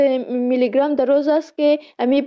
میلی گرم در روز است که امی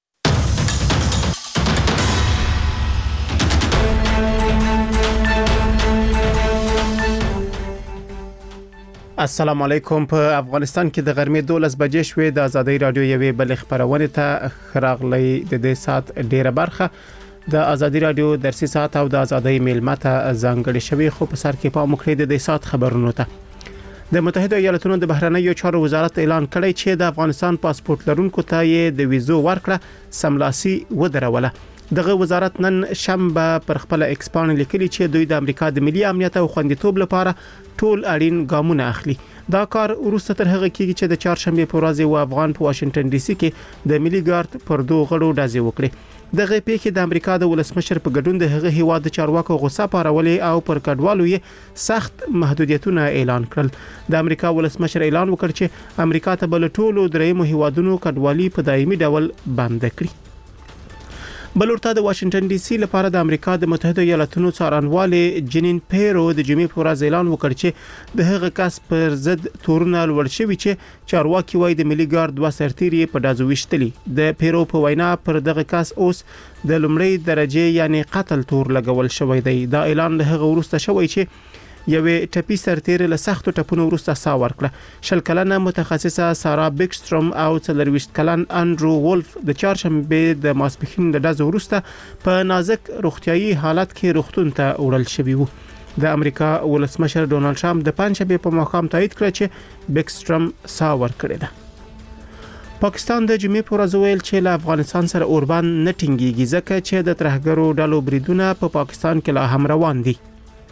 السلام علیکم. په افغانستان کې د غرمې 12 بجې شوې. د ازادي رادیو یوې بل خبرونه ته خراغلی د دې سات ډیره برخه د ازادي رادیو درسي سات او د ازادي میلمه ته ځانګړي شوی، خو په سر کې پام وکړئ د دې سات خبرونو ته. د متحده ایالاتونو د بهرنیو چارو وزارت اعلان کړی چې د افغانستان پاسپورت لرونکو ته یې د ویزو ورکړه سملاسي ودروله. دغه وزارت نن شنبه پر خپل ایکس باندې لیکلي چې دوی د امریکا د ملي امنیت او خوندیتوب لپاره ټول اړین ګامونه اخلي. دا کار وروسته تر هغه کېږي چې د چهارشنبه په ورځ یو افغان په واشنگټن ډي سي کې د ملي ګارد پر دوه غړو ډزې وکړې. دغه پیښې د امریکا د ولسمشر په ګډون د هغه هیواد د چارواکو غوسه پارولې او پر کډوالو یې سخت محدودیتونه اعلان کړل. د امریکا ولسمشر اعلان وکړ چې امریکا ته بل ټولو درېیمو هیوادونو کډوالي په دایمي ډول بند کړي. بلورته د واشنگټن ډي سي لپاره د امریکا د متحده ایالاتونو څارنوالي جنین پیرو د جمعې په ورځ اعلان وکړ چې د هغه کس پر ضد تورونه لوړ شوي چې چارواکي وایي د ملي ګارد دوه سرتیري په ډازو وشتلي. د پیرو په وینا پر دغه کس اوس د لومړی درجه یعنی قتل تور لګول شوی دی. دا اعلان له هغه وروسته شوی چې یوې ټپي سرتیري له سختو ټپونو وروسته سا ورکړه. 20 کلنه متخصصه سارا بیکستروم او 40 کلن انډرو وولف د چهارشنبه د ماسپښین د ډزو وروسته په نازک روغتيایي حالت کې روغتون ته وړل شوي وو. د امریکا ولسمشر ډونالد ټرمپ د پنځشنبه په ماښام تایید کړ چې بیکستروم سا ورکړه ده. پاکستان د جمعې په ورځ ویل چې له افغانستان سره اوربان نه ټینګيږي ځکه چې د ترهګرو ډلو بریدونه په پاکستان کې لا هم روان دي.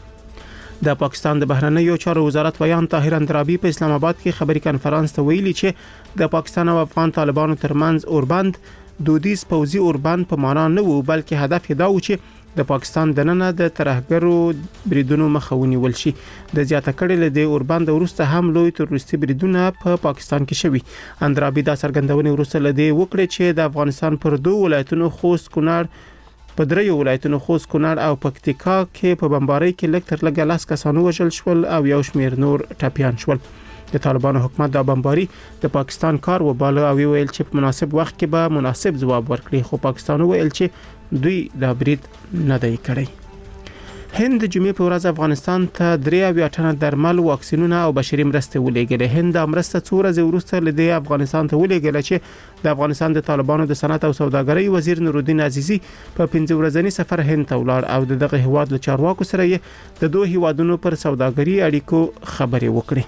د پاکستان د بهرنیو چارو وزارت بیان طاهر اندرابي په اسلام آباد کې خبري کانفرنس ته ویلي چې د پاکستان او افغان طالبانو ترمنځ اوربند دودیز پوزي اوربند په معنا نه وو، بلکې هدف یې دا و چې د پاکستان دننه د ترهګرو بریدونو مخه ونیول شي. د زیاته کړي له د اوربند وروسته هم لوی تروریستي بریدونه په پاکستان کې شوي. اندرابي دا څرګندونه وروسته له دې وکړه چې د افغانستان پر دوه ولایتونو خوست، کونړ په دریو ولایتونو خوست، کونړ او پکتیکا کې په بمبارۍ کې لږ تر لږه 10 کسان وژل شول او یو شمېر نور ټپيان شول. د طالبانو حکومت د بمبارۍ د پاکستان کار وباله او ویل چې په مناسب وخت کې به مناسب ځواب ورکړي، خو پاکستان ویل چې دوی دا برید نه دی کړی. هند د جمعې په ورځ افغانستان ته 3 ټنه درمل، واکسینونه او بشري مرستې ولېږلې. هند د مرسته څو ورځې وروسته له افغانستان ته ولېږله چې د افغانستان د طالبانو د صنعت او سوداګرۍ وزیر نورالدین عزیزی په 15 ورځنی سفر هند ته ولاړ او دغه هیواد له چارواکو سره یې د دوه هیوادونو پر سوداګرۍ اړیکو خبرې وکړې.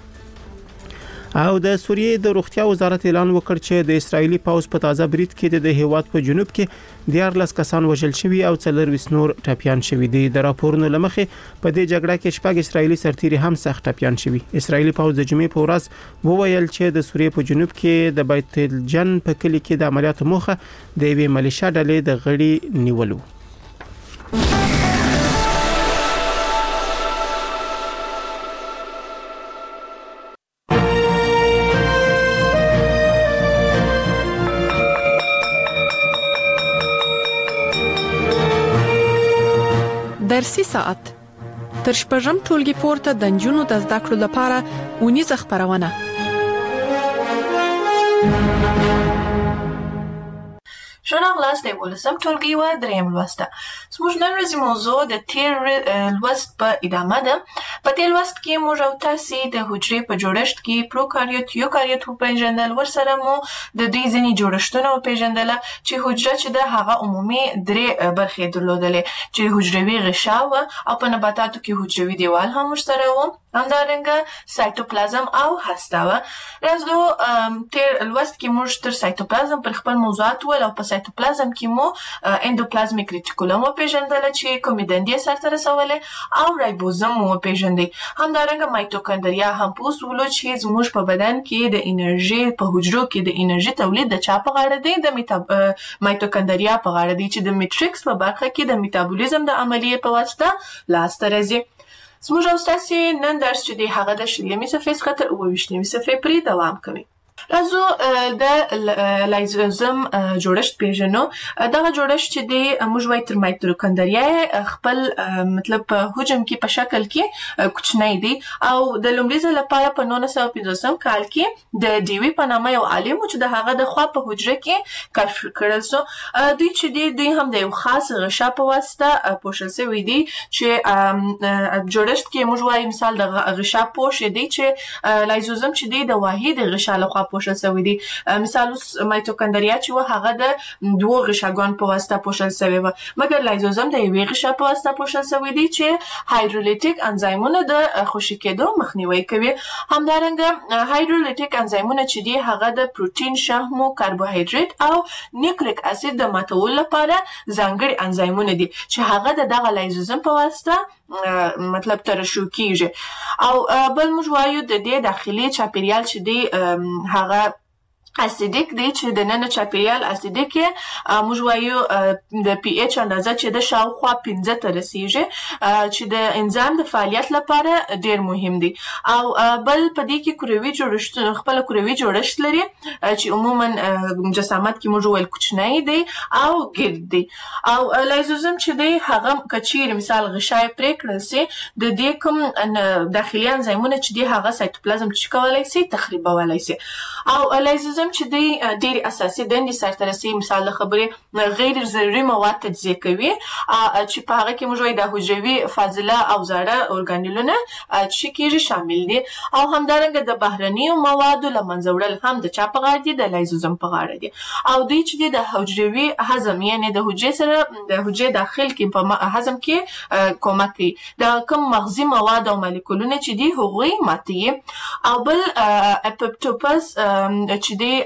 او د سوریې د روغتیا وزارت اعلان وکړ چې د اسرایلی پوځ په تازه برید کې د هیواد په جنوب کې 14 کسان وژل شوي او 40 نور ټپيان شوي دي. د راپورونو لمخې په دې جګړه کې 6 اسرایلی سرتیري هم سخت ټپيان شوي. اسرایلی پوځ د جمعې په ورځ وویل چې د سوریې په جنوب کې د بیت الجن په کلی کې د عملیاتو موخه د یوې ملیشیا ډلې د غړي نیولو. درسي ساعت تر شپږم ټولګي پورته د نجونو د زده کړو لپاره ونیزه خبرونه. شنو غلاس د ولسم ټولګي و دریم لوسته. زموږ نن ورځې موضوع د تیر لوست په ادامه ده. په دې لوست کې موږ او تاسو د حجرې په جوړښت کې پروکاریوت، یوکاریوت په پیژندل، ورسره مو د دوی ځینې جوړښتونه پیژندل چې حجره چې د هغه عمومي 3 برخې درلودلې چې حجروي غشا او په نباتاتو کې حجروي دیوال هم ورسره و، همدارنګه سایتوپلازم او هسته و. راځو تیر لوست کې موږ تر سایتوپلازم پر خپل موضوعات ول او په سایتوپلازم کې مو اندوپلازمیک ریټیکولم پیژندل چې کومې دندې سرته رسولې او رایبوزوم مو پیژندل. همدارنګه مایټوکاندریا هم پوسولو چې زموږ په بدن کې د انرژي په حجرو کې د انرژي تولید د چا په غاړه دی؟ د مایټوکاندریا په غاړه دی چې د میټریکس په برخه کې د میټابولیزم د عملیې په واسطه لاسته راځي. زموږ او تاسو نن درس چې دی هغه د 20 صفحې څخه تر 28 صفحې پورې دوام کوي. راځو د لایزوزم جوړښت پیژنو. دغه جوړښت چې دی موږ وایو تر مایتوکندریا خپل مطلب په حجم کې په شکل کې کوچنی دی او د لومړي ځل لپاره په 1950 کال کې د ډیوي په نامه یو عالم چې د هغه د خوا په حجره کې کشف کړل سو. دوی چې دوی هم د یو خاص غشا په واسطه پوښل شوی دی چې جوړښت کې موږ وایو مثال د غشا پوښ دی چې لایزوزم چې دی د واحد غشا لخوا پوښل شوی دی. مثال مایتوکندریا چې و هغه د دوه غشاګانو په واسطه پوښل شوی و، مګر لایزوزم د یوې غشا په واسطه پوښل شوی دی چې هایدرولیټیک انزایمونه د خوشې کېدو مخنیوي کوي. همدارنګه هایدرولیټیک انزایمونه چې دی هغه د پروتین، شحمو، کاربوهایډریټ او نیوکلیک اسید د ماتولو لپاره ځانګړي انزایمونه دي چې هغه د دغه لایزوزم په واسطه مطلب ترشح کیږي. او بل موږ وایو د دې داخلي چاپیریال چې دی هغه اسیدیک دی چې د نن چاپیریال اسیدیک موږ وایو د پی ایچ اندازه چې د شاوخوا 15 ته رسیږي چې د انزیم د فعالیت لپاره ډیر مهم دی. او بل په دې کې کروي جوړښت خپل کروي جوړښت لري چې عموما جسامت کې موږ ویل کوچنی دی او ګرد دی. او لایزوزم چې دی هغه کچیر مثال غشای پرې کړل سي د دې کوم داخلي انزیمونه چې دی هغه سایتوپلازم چې کولای سي تخریبولای سي. او لایزوزم چې دی ډېر اساسي دندې سرته رسوي. مثال د خبرې غیر ضروري مواد تجزیه کوي چې په هغه کې موږ وایو د حجروي فاضله او زاړه ارګانیلونه چې کېږي شامل دي. او همدارنګه د بهرنیو موادو له منځه وړل هم د چا په غاړه دي؟ د لایزوزم په غاړه دي. او دوی چې دی د حجروي هضم یعنی د حجرې سره د حجرې داخل کې په هضم کې کومک کوي. د کوم مغزي مواد او مالیکولونه چې دی هغوی ماتوي. او بل اپوپټوپس چې دی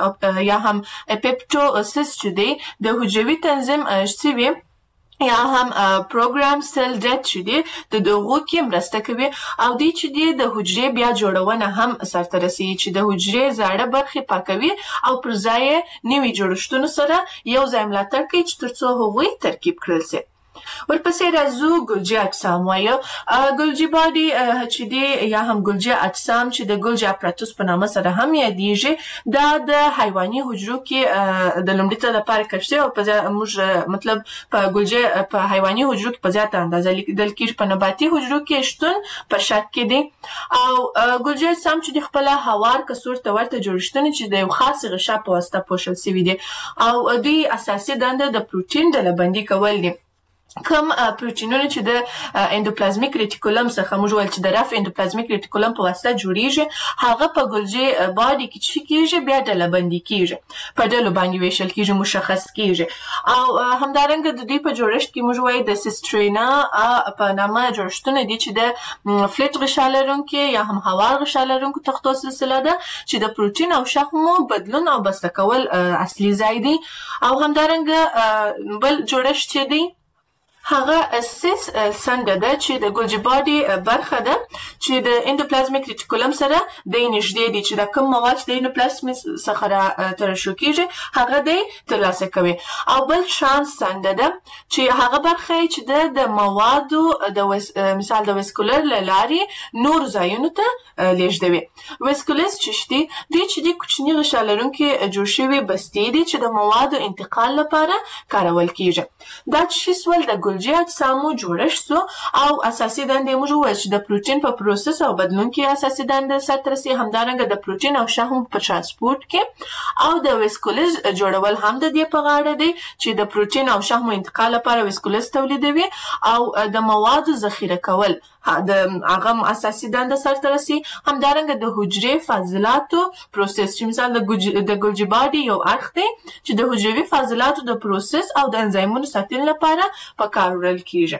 یا هم اپیپټوسس چې دی د حجروي تنظیم شوی یا هم پروګرام سیل ډیت چې دی د دغو کې مرسته کوي. او دی چې دی د حجرې بیا جوړونه هم سرته رسوي چې د حجرې زاړه برخې پاکوي او پر ځای نوي جوړښتونو سره یو ځای ملاتړ کوي چې ترڅو هغوی ترکیب کړل شي. ورپسې راځو ګلجي اجسام وایو. ګلجي باډي چې دی یا هم ګلجي اجسام چې د ګلجي اپراتوس په نامه سره هم یادیږي دا د حیواني حجرو کې د لومړي ځل لپاره کشف شوی او په موږ مطلب په ګلجي په حیواني حجرو کې په زیاته اندازه لیدل کېږي، په نباتي حجرو کې شتون په شک کې دی. او ګلجي اجسام چې د خپل هوار کڅوړ ته ورته جوړښتونه چې د یو خاص غشا په واسطه پوښل شوي دي او دوی اساسي دنده د پروتین ډلبندي کول دي. کوم پروتینونه چې د اندوپلازمیک ریټیکولم څخه موږ ویل چې د رف اندوپلازمیک ریټیکولم په واسطه جوړیږي هغه په ګلجي باډي کې چې کېږي بیا ډلبندي کېږي، په ډلو باندې ویشل کېږي، مشخص کېږي. او همدارنګه د دوی په جوړښت کې موږ وایو د سیسټرینا په نامه جوړښتونه دي چې د فلټ غشا لرونکي یا هم هوار غشا لرونکو تختو سلسله ده چې د پروتین او شحمو بدلون او بسته کول اصلي ځای دی. او همدارنګه بل جوړښت چې دی هغه سیس څنګه ده چې د ګلجي باډي برخه ده چې د اندوپلازمیک ریټیکولم سره د نږدې دي چې د کوم مواد د اندوپلازم څخه ترشح کېږي هغه دی ترلاسه کوي. او بل ترانس څنګه ده چې هغه برخه چې د موادو د مثال د ویسکولر له لارې نور ځایونو ته لیږدوي. ویسکولس چې دی کوچني غشا لرونکي جوړ شوي بستې دي چې د موادو انتقال لپاره کارول کېږي. دا چې سول د ګلجي اجسامو جوړښت سو او اساسي دندې موږ وویل چې د پروتین په پروسس او بدلون کې اساسي دنده سرته رسي. همدارنګه د پروتین او شحمو په ترانسپورت کې او د ویسکولز جوړول هم د دې په غاړه دی چې د پروتین او شحمو انتقال لپاره ویسکولز تولیدوي او د موادو ذخیره کول د هغه اساسي دنده سرته رسي. همدارنګه د حجرې فاضلاتو پروسس چې مثال د ګلجي باډي یو اړخ دی چې د حجروي فاضلاتو د پروسس او د انزایمونو ساتلو لپاره په کار وړل کېږي.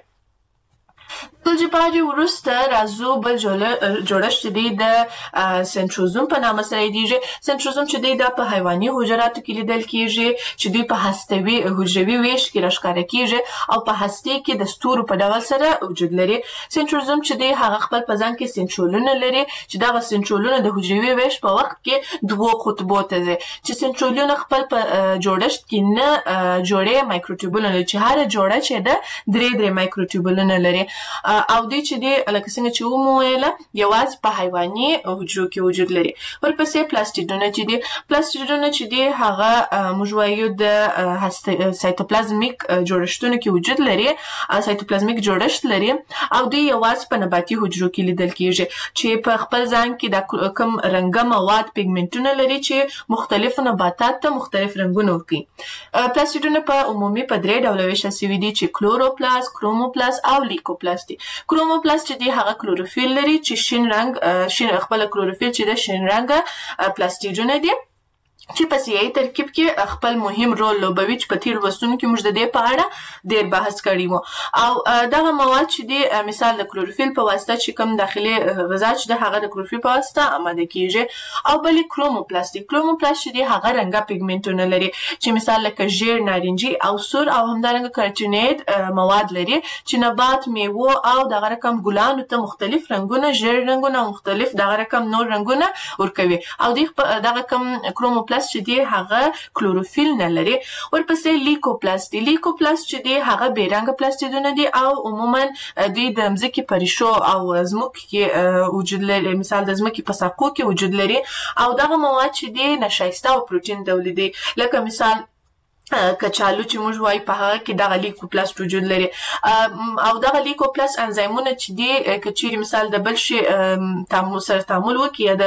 ګلجي باډي وروسته راځو بل جوړښت دی د سنټروزوم په نامه سره یادیږي. سنټروزوم چې دی دا په حیواني حجراتو کې لیدل کېږي چې دوی په هستوي حجروي ویش کې راښکاره کېږي او په هستې کې د ستورو په ډول سره وجود لري. سنټروزوم چې دی هغه خپل په ځان کې سنټرولونه لري چې دغه سنټرولونه د حجروي ویش په وخت کې دوه قطبو ته ځي چې سنټرولونه خپل په جوړښت کې نه جوړې مایکروټیوبولونه چې هر جوړه چې ده درې مایکروټیوبولونه لري. او دوی چې دی لکه څنګه چې ومو ویله یوازې په حیواني حجرو کې وجود لري. ورپسې پلاستیدونه چې دی هغه موږ وایو د سایتوپلازمیک جوړښتونو کې وجود لري، سایتوپلازمیک جوړښت لري او دوی یوازې په نباتي حجرو کې لیدل کیږي چې په خپل ځان کې د کوم رنګه مواد پیګمنټونه لري چې مختلف نباتات ته مختلف رنګونه ورکوي. پلاستیدونه په عمومي په 3 ډوله ویشل شوي دي چې کلوروپلاست، کروموپلاست او لیکوپلاست دي. کروموپلاست چې دی هغه کلوروفیل لري چې شین رنګ خپل کلوروفیل چې د شین رنګ پلاستیدونه دي چې په سیاسي ترکیب کې خپل مهم رول لوبوي چې په تیر وروستونو کې موږ د دې په اړه ډېر بحث کړی وو. او دغه مواد چې دی مثال د کلوروفیل په واسطه چې کوم داخلي غذا چې د هغه د کلوروفیل په واسطه آماده کیږي. او بلې کروموپلاست چې دی هغه رنګه پیګمنټونه لري چې مثال لکه ژیړ، نارنجي او سور او همدارنګه کارټینیډ مواد لري چې نبات، میوه او دغه رقم ګلانو ته مختلف رنګونه، ژیړ رنګونه او مختلف دغه رقم نور رنګونه ورکوي. او دغه کم کروموپلاست چې دی هغه کلوروفیل نه لري. ورپسې لیکوپلاست چې دی هغه بې رنګه پلاستیدونه دي او عموما دوی د ځمکې په ریښو او ځمکو کې وجود لري، مثال د ځمکې په ساقو کې وجود لري. او دغه مواد چې دی نشایسته او پروتین ډوله دي، لکه مثال کچالو چې موږ وایو په هغه کې دغه لیکوپلاست وجود لري. او دغه لیکوپلاست انزایمونه چې دی که چیرې مثال د بل شي سره تعامل وکړي یا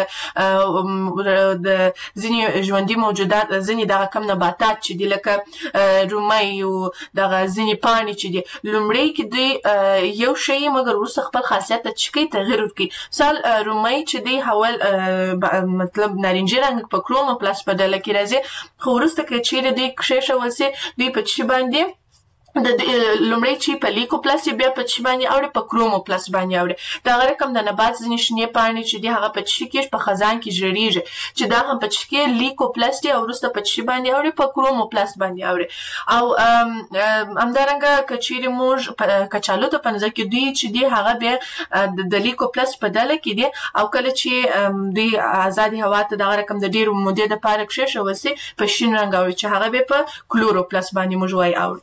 د ځینې ژوندي موجودات، ځینې دغه کم نباتات چې دي لکه رومۍ او دغه ځینې پاڼې چې دي، لومړی کې دوی یو شی مګر وروسته خپل خاصیت ته چې کوي تغیر ورکوي. مثال رومۍ چې دی حول مطلب نارنجي رنګ په کروموپلاست په ډله کې راځي، خو وروسته که چیرې دوی کښېښول سي دوی په چی باندې د لومړی چې په لیکوپلاست بیا په چی باندې اوړي په کروموپلاست باندې اوړي. دا غره کوم د نبات ځینې شنې پاڼې چې دی هغه په چی کې په خزان کې ژړیږي چې دا هم په چی کې لیکوپلاست او وروسته په چی باندې اوړي په کروموپلاست باندې اوړي. او همدارنګه کچېرې موږ کچالو ته په نظر کې دوی چې دی هغه بیا د لیکوپلاست په ډله کې دي او کله چې دوی آزاد هوا ته دا غره کوم د ډیرو مودې د پاره کښېښول سي په شین رنګ اوړي چې هغه بیا په کلوروپلاست باندې موږ وایو اوړي.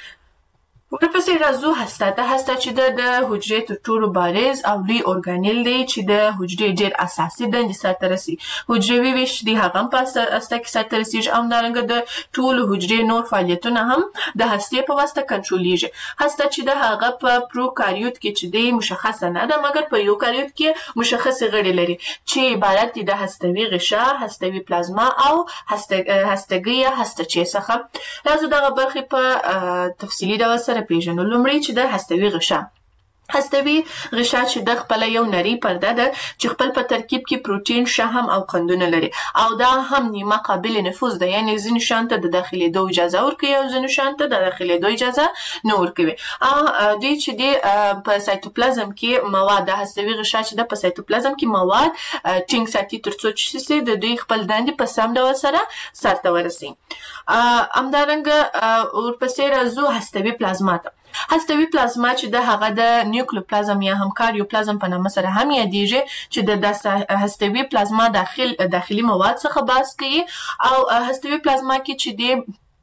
ورپسې راځو هسته ته. هسته چې د حجرې تر ټولو بارز او لوی ارګانیل دی چې د حجرې ډېر اساسي دندې سرته رسي. حجروي ویش دی هغه هم په هسته کې سرته رسیږي او همدارنګه د ټولو حجرې نور فعالیتونه هم د هستې په واسطه کنټرولېږي. هسته چې د هغه په پروکاریوت کې چې دی مشخصه نه ده، مګر په یوکاریوت کې مشخصې غړي لري چې عبارت دي د هستوي غشا، هستوي پلازما او هستګي یا هستچې څخه. راځو دغه برخې په تفصیلي ډول سره پیژنو. لومړی چې د هستوي غشا. هستوي غشا چې د خپل یو نری پرده ده چې خپل په ترکیب کې پروتین، شحم او قندونه لري او دا هم نیمه قابل نفوذ ده، یعنی ځینې شیانو ته د داخلېدو اجازه ورکوي او ځینې شیانو ته د داخلېدو اجازه نه ورکوي. دوی چې دی په سایتوپلازم کې مواد، د هستوي غشا چې د په سایتوپلازم کې مواد ټینګ ساتي تر څو چې د دوی خپل دندې په سم ډول سره سرته ورسي. همدارنګه ورپسې راځو هستوي پلازما ته. هستوي پلازما چې د هغه د نیوکلیوپلازم یا هم کاریوپلازم په نامه سره هم یادېږي چې د هستوي پلازما داخلي مواد څخه بحث کوي. او هستوي پلازما کې چې دی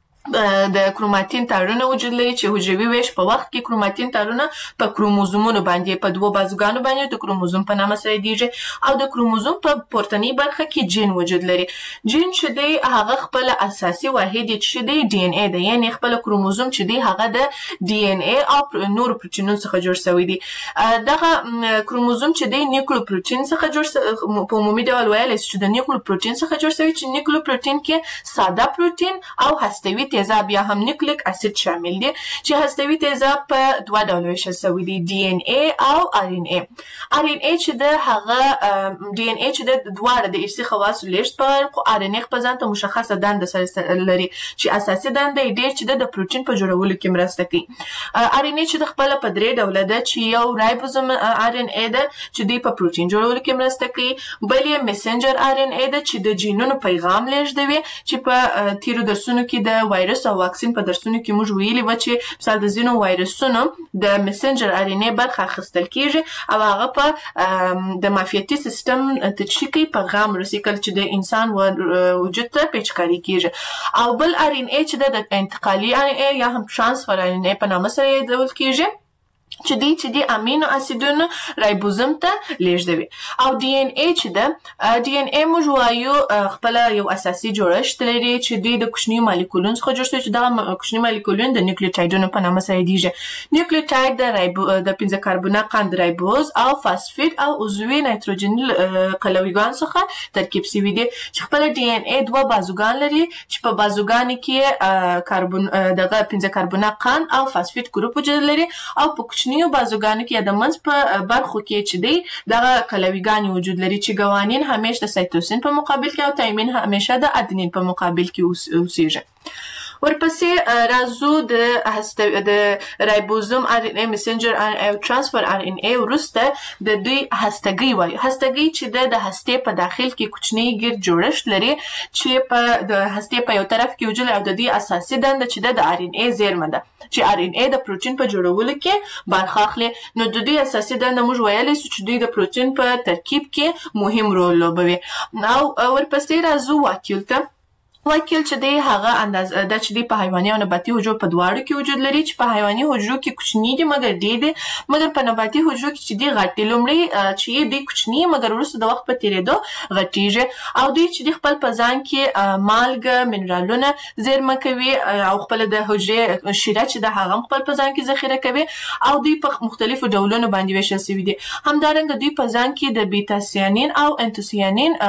د کروماتین تارونه وجود لري چې حجروي ویش په وخت کې کروماتین تارونه په کروموزومونو باندې په دوو بازوګانو باندې د کروموزوم په نامه سره یادېږي او د کروموزوم په پورتنۍ برخه کې جین وجود لري. جین چې دی هغه خپل اساسي واحد چې دی ډي ان اي دی، یعنی خپل کروموزوم چې دی هغه د ډي ان اي او نور پروتینونو څخه جوړ شوی دی. دغه کروموزوم چې دی نیوکلیوپروتین څخه جوړ، په عمومي ډول ویلی چې د نیوکلیوپروتین څخه جوړ شوی چې نیوکلیوپروتین کې ساده پروتین او هستوي تیزاب یا هم نیوکلیک اسید شامل دي چې هستوي تیزاب په دوه ډوله ویشل شوی دي، ډي ان اي او ار ان اي. ار ان اي چې د هغه ډي ان اي چې د دواړه د ارثي خواصو لېږد په خو ار ان اي خپل ځان ته مشخصه دنده سره لري چې اساسي دنده یې ډېر چې د پروتین په جوړولو کې مرسته کوي. ار ان اي چې د خپله په 3 ډوله ده چې یو رایبوزوم ار ان اي ده چې دوی په پروتین جوړولو کې مرسته کوي، بل یې میسنجر ار ان اي ده چې د جینونو پیغام لېږدوي چې په تیرو درسونو کې د وایرس او واکسین په درسونو کې موږ ویلي و چې مثال د ځینو وایرسونو د میسنجر ار ان اي برخه اخیستل کیږي او هغه په د معافیتي سیستم تشکیل پیغام رسي کله چې د انسان وجود ته پیچکاري کیږي. او بل ار ان اي چې د انتقالي ار ان اي یا هم ترانسفر ار ان اي په نامه سره یادول کیږي چې د امینو اسیدونو رایبوزوم ته لیږدوي. او ډي ان اي چې ده ډي ان اي موږ وایو خپل یو اساسي جوړښت لري چې د کوچنیو مالیکولونو څخه جوړ شوی چې دغه کوچني مالیکولونه د نیوکلیوټایډونو په نامه سایدیږي. نیوکلیوټاید د 5 کاربونه قند رایبوز او فاسفید او عضوي نایتروجني قلویګان څخه ترکیب شوي دي چې خپل ډي ان اي 2 بازوګان لري چې په بازوګانو کې کاربون دغه 5 کاربونه قند او فاسفید ګروپ وجود لري او په کوچنیو بازوګانو کې د منځ په برخو کې چې دی دغه قلویګان وجود لري چې ګوانین همیشه د سایتوسین په مقابل کې او تایمین همیشه د ادنین په مقابل کې اوسېږي. ورپسې راځو د رایبوزوم ار ان اي مسنجر ار ان اي او ترانسفر ار ان اي وروسته د دوی هستګي وایي. هستګي چې د هستې په داخل کې کوچنی ګرد جوړښت لري چې په د هستې په یو طرف کې وجود او د دې اساسي دنده چې د ار ان اي زیرمه ده چې ار ان اي د پروتین په جوړولو کې برخه اخلي. نو د دې اساسي دنده موږ ویلی سو چې دوی د پروتین په ترکیب کې مهم رول لوبوي. او ورپسې راځو واکیول ته. واکیل چې دی هغه اندازه د چې دی په حیواني او نباتي حجرو په دواړو کې وجود لري چې په حیواني حجرو کې کوچني دي مګر ډېر دي مګر په نباتي حجرو کې چې دی غټ دي. لومړی چې دی کوچني مګر وروسته د وخت په تیریدو غټیږي او دوی چې دی خپل په ځان کې مالګه منرالونه زیرمه کوي او خپل د حجرې شیره چې د هغه خپل په ځان کې ذخیره کوي او دوی په مختلفو ډولونو باندې ویشل شوي دي. همدارنګه دوی په ځان کې د بیتا سیانین او انتوسیانین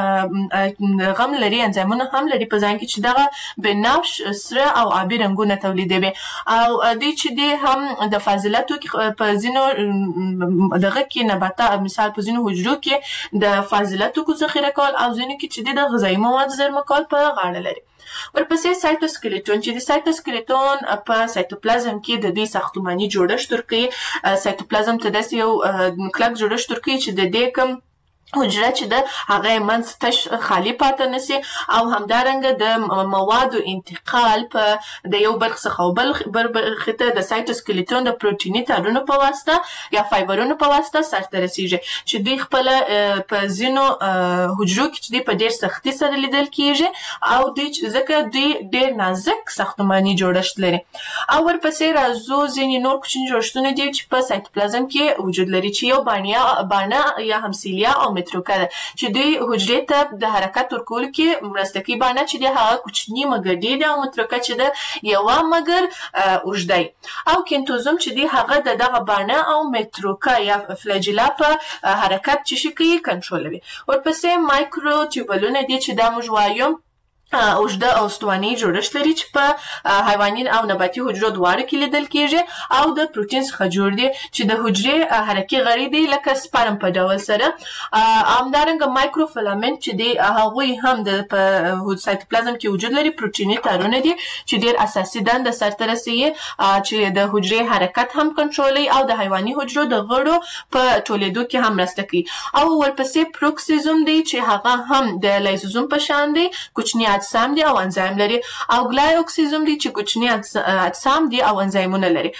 غم لري انزایمونه هم لري په ځان کې چې دغه بنفش سره او آبي رنګونه تولیدوي او دوی چې دی هم د فاضلاتو کې په ځینو دغه کې نباتات مثال په ځینو حجرو کې د فاضلاتو کو ذخیره کول او ځینو کې چې دی د غذایي موادو زیرمه کول په غاړه لري. ورپسې سایتوسکلیټون چې د سایتوسکلیټون په سایتوپلازم کې د دې ساختماني جوړښت ورکوي. سایتوپلازم ته داسې یو کلک جوړښت ورکوي چې د دې کوم حجره چې ده هغه منځ تش خالی پاتې نشي او همدارنګه د موادو انتقال په د یو برخه څخه بل برخه ته د سایتوسکلیټون د پروتیني تارونو په واسطه یا فایبرونو په واسطه سرته رسیږي چې دوی خپل په ځینو حجرو کې چې دوی په ډېر سختي سره لیدل کیږي او دوی ځکه دوی ډېر نازک ساختماني جوړښت لري. او ورپسې راځو ځینې نور کوچني جوړښتونه دي چې په سایتوپلازم کې وجود لري چې یو بانه یا همسیلیا او متروکه ده چې دوی حجرې ته د حرکت ورکولو کې مرسته کوي. بانه چې دی هغه کوچني مګر ډېر دی او متروکه چې ده یوه مګر اوږده او کینتوزوم چې دی هغه د دغه بانه او متروکه یا فلاجیلا په حرکت چې شي کوي کنټرولوي. ورپسې مایکرو ټیوبلونه دي چې دا موږ وایو اوږده او استواني جوړښت لري چې په حیواني او نباتي حجرو دواړو کې لیدل کیږي او د پروتین څخه جوړ دي چې د حجرې حرکي غړي دي لکه سپرم په ډول سره. همدارنګه مایکروفیلامنټ چې دی هغوی هم د په سایتوپلازم کې وجود لري پروتیني تارونه دي چې ډېر اساسي دنده سرته رسوي چې د حجرې حرکت هم کنټرولوي او د حیواني حجرو د غړو په ټولېدو کې هم مرسته کوي. او ورپسې پروکسیزوم دی چې هغه هم د لایزوزوم په شان دی کوچني اجسام دي او انزایم لري او ګلایوکسیزوم دي چې کوچني اجسام دي او انزایمونه لري.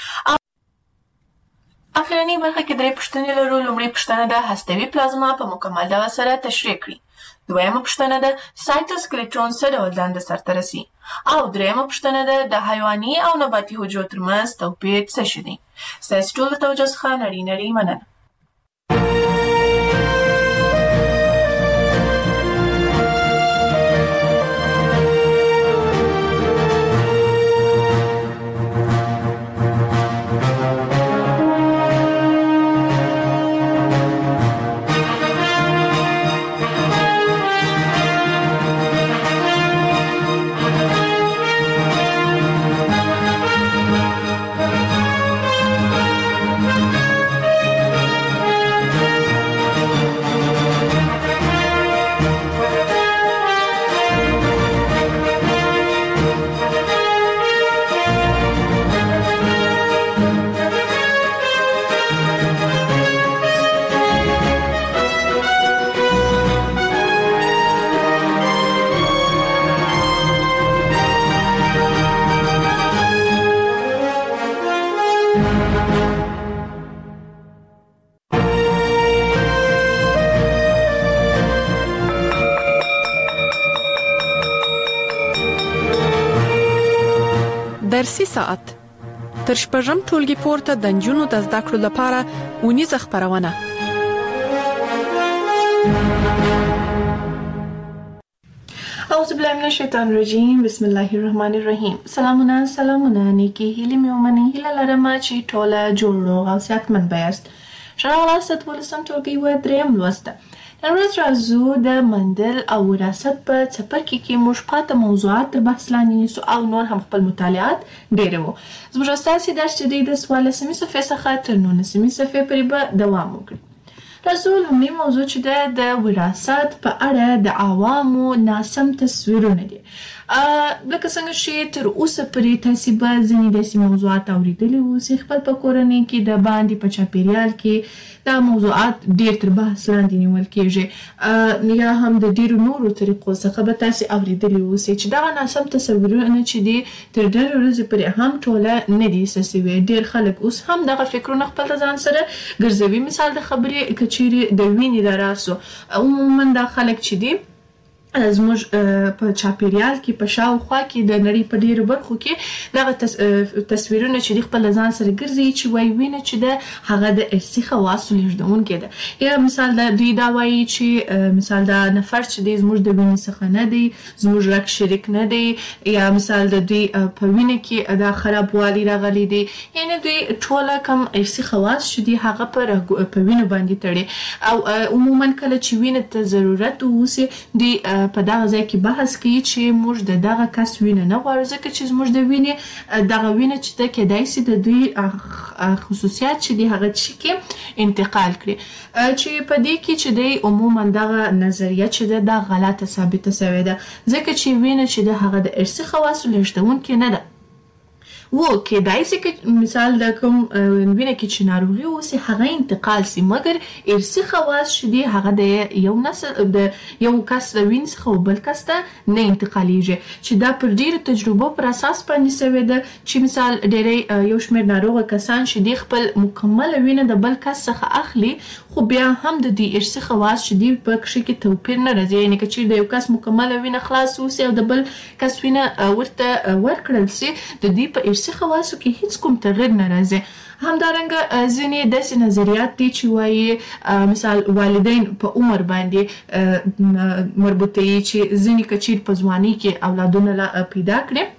اخرنی برخه کې درې پوښتنې لرو. لومړی پوښتنه ده هستوي پلازما په مکمل ډول سره تشریح کړي. دویمه پوښتنه ده سایتوسکلیټون څه ډول دنده سرته رسي او دریمه پوښتنه ده د حیواني او نباتي حجرو ترمنځ توپیر څه شی دی. ستاسو ټولو ته توجه څخه نړۍ مننه. درسي ساعت تر شپږم ټولګي پورته د نجونو د زده کړو لپاره اونیزه خپرونه. اعوذ بالله من الشیطان الرجیم. بسم الله الرحمن الرحیم. سلامونه نیکی هیله مې ومني. هیله لرم چې ټوله جوړ روغ او صحتمند بیاست. راغلاست ولسم ټولګي و دریم لوسته. نن ورځ راځو د مندل او وراثت په څپرکي کې موږ پاته موضوعات تر بحث لاندې نیسو او نور هم خپل مطالعات ډېروو. زموږ اساسي درس چې دی د 14مې صفحې څخه تر 19مې صفحې پورې به دوام وکړي. راځو لومړی موضوع چې ده د وراثت په اړه د عوامو ناسم تصویرونه دي. لکه څنګه چې تر اوسه پورې تاسې به ځینې داسې موضوعات اورېدلي اوسئ خپل په کورنۍ کې د باندې په چاپېریال کې دا موضوعات ډېر تر بحث لاندې نیول کېږي یا هم د ډېرو نورو طریقو څخه به تاسې اورېدلي اوسئ چې دغه ناسم تصورونه چې دي تر ډېرې ورځې پورې هم ټوله نه دي ایسته سوي. ډېر خلک اوس هم دغه فکرونه خپل د ځان سره ګرځوي. مثال د خبرې که چیرې د وینې د راسو عموما دا خلک چې دي زموږ په چاپېریال کې په شاوخوا کې د نړۍ په ډېرو برخو کې دغه تصویرونه چې د خپل ځان سره ګرځي چې وایي وینه چې ده هغه د ارثي خواصو لیږدونکې ده. یا مثال د دوی دا وایي چې مثال دا نفر چې دی زموږ د وینې څخه نه دی، زموږ رګ شریک نه دی، یا مثال د دوی په وینه کې دا خرابوالی راغلی دی. یعنې دوی ټوله کم ارثي خواص چې دي هغه په وینو باندې تړي او عموما کله چې وینې ته ضرورت اوسي دوی په دغه ځای کې بحث کوي چې موږ د دغه کس وینه نه غواړو ځکه چې زموږ د وینې دغه وینه چې ده کیدای شي د دوی خصوصیات چې دي هغه چې کې انتقال کړي. چې په دې کې چې دی عموما دغه نظریه چې ده دا غلطه ثابته شوې ده ځکه چې وینه چې ده هغه د ارثي خواصو لیږدونکې نه ده. کیدای شي که مثال د کوم وینه کې چې ناروغي اوسي هغه انتقال شي مګر ارثي خواص چې دي هغه د یو نسل د یو کس د وینې څخه بل کس ته نه انتقالیږي چې دا پر ډېرو تجربو پر اساس باندې شوې ده چې مثال ډېری یو شمېر ناروغه کسان چې دي خپل مکمله وینه د بل کس څخه اخلي خو بیا هم د دې ارثي خواص چې دي په کښې کې توپیر نه راځي. یعنې که چیرې د یو کس مکمله وینه خلاص اوسي او د بل کس وینه ورته ورکړل شي د دوی په ارثي خواصو کې هیڅ کوم تغیر نه راځي. همدارنګه ځینې داسې نظریات دي چې وایي مثال والدین په عمر باندې مربوطوي چې ځینې که چیرې په ځوانۍ کې اولادونه پیدا کړي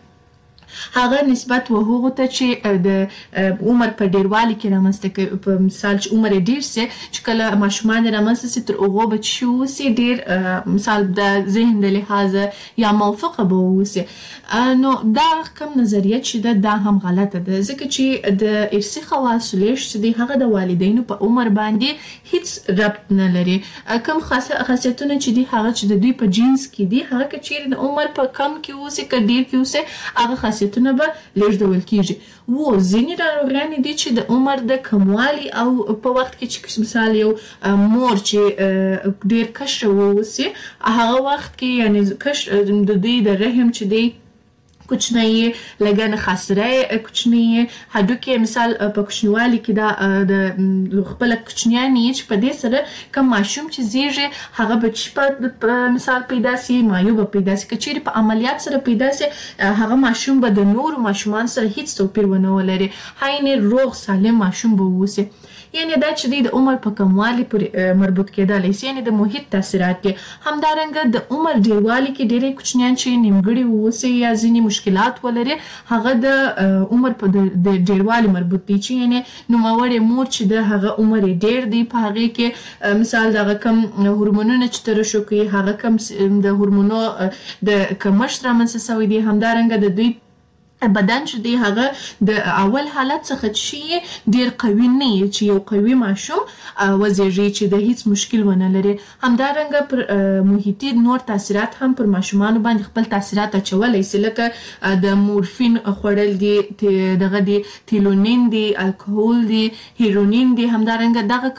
هغه نسبت و هغو ته چې د عمر په ډیروالي کې رامنځته کوي. په مثال چې عمر یې ډیر سي چې کله ماشومان یې رامنځته سي تر هغو به چې اوسي ډیر مثال د ذهن د لحاظه یا موفقه به اوسي. نو دا کوم نظریه چې ده دا هم غلطه ده ځکه چې د ارثي خواصو لیږد چې دی هغه د والدینو په عمر باندې هیڅ ربط نه لري. کوم خاصیتونه چې دي هغه چې د دوی په جنس کې دي هغه که چیرې د عمر په کم کې اوسي که ډیر کې اوسي هغه خاصیتونه به لیږدول کیږي. ځینې ناروغیانې دي چې د عمر د کموالي او په وخت کې چې مثال یو مور چې ډیر کشره واوسي هغه وخت کې یعنې د دوی د رحم چې دی کوچنی لګن خاصره کوچنی هډوکي مثال په کوچنیوالي کې دا د خپل کوچنیانی چې په دې سره کوم ماشوم چې زیږي هغه به په مثال پیدا سي مایوب پیدا سي که چیرې په عملیات سره پیدا سي هغه ماشوم به د نورو ماشومان سره هیڅ توپیر ونه ولري هاینه روغ سالم ماشوم به ووسي. یعنی دا چې د عمر په کموالي پورې مربوط کېدلی شي یعنی د محیط تاثیرات دي. همدارنګه د عمر ډیروالي کې ډېری کوچنیان چې نیمګړي واوسي یا ځینې مشکلات ولري هغه د عمر په د ډیروالي مربوط دي چې یعنی نوموړې مور چې د هغه عمر یې ډېر دی په هغې کې مثال دغه کم هورمونونه چې ترشح کوي هغه کم د هورمونو د کمښت رامنځته شوی دی. همدارنګه د دوی بدن چې دی هغه د اول حالت څخه چې ډیر قوي نه وي چې یو قوي ماشوم وزیږي چې د هیڅ مشکل ونه لري. همدارنګه پر محیطي نور تاثیرات هم پر ماشومانو باندې خپل تاثیرات اچولی شي لکه د مورفین خوړل دي دغه دي تیلونین دي الکهول دي هیرونین دي. همدارنګه دغه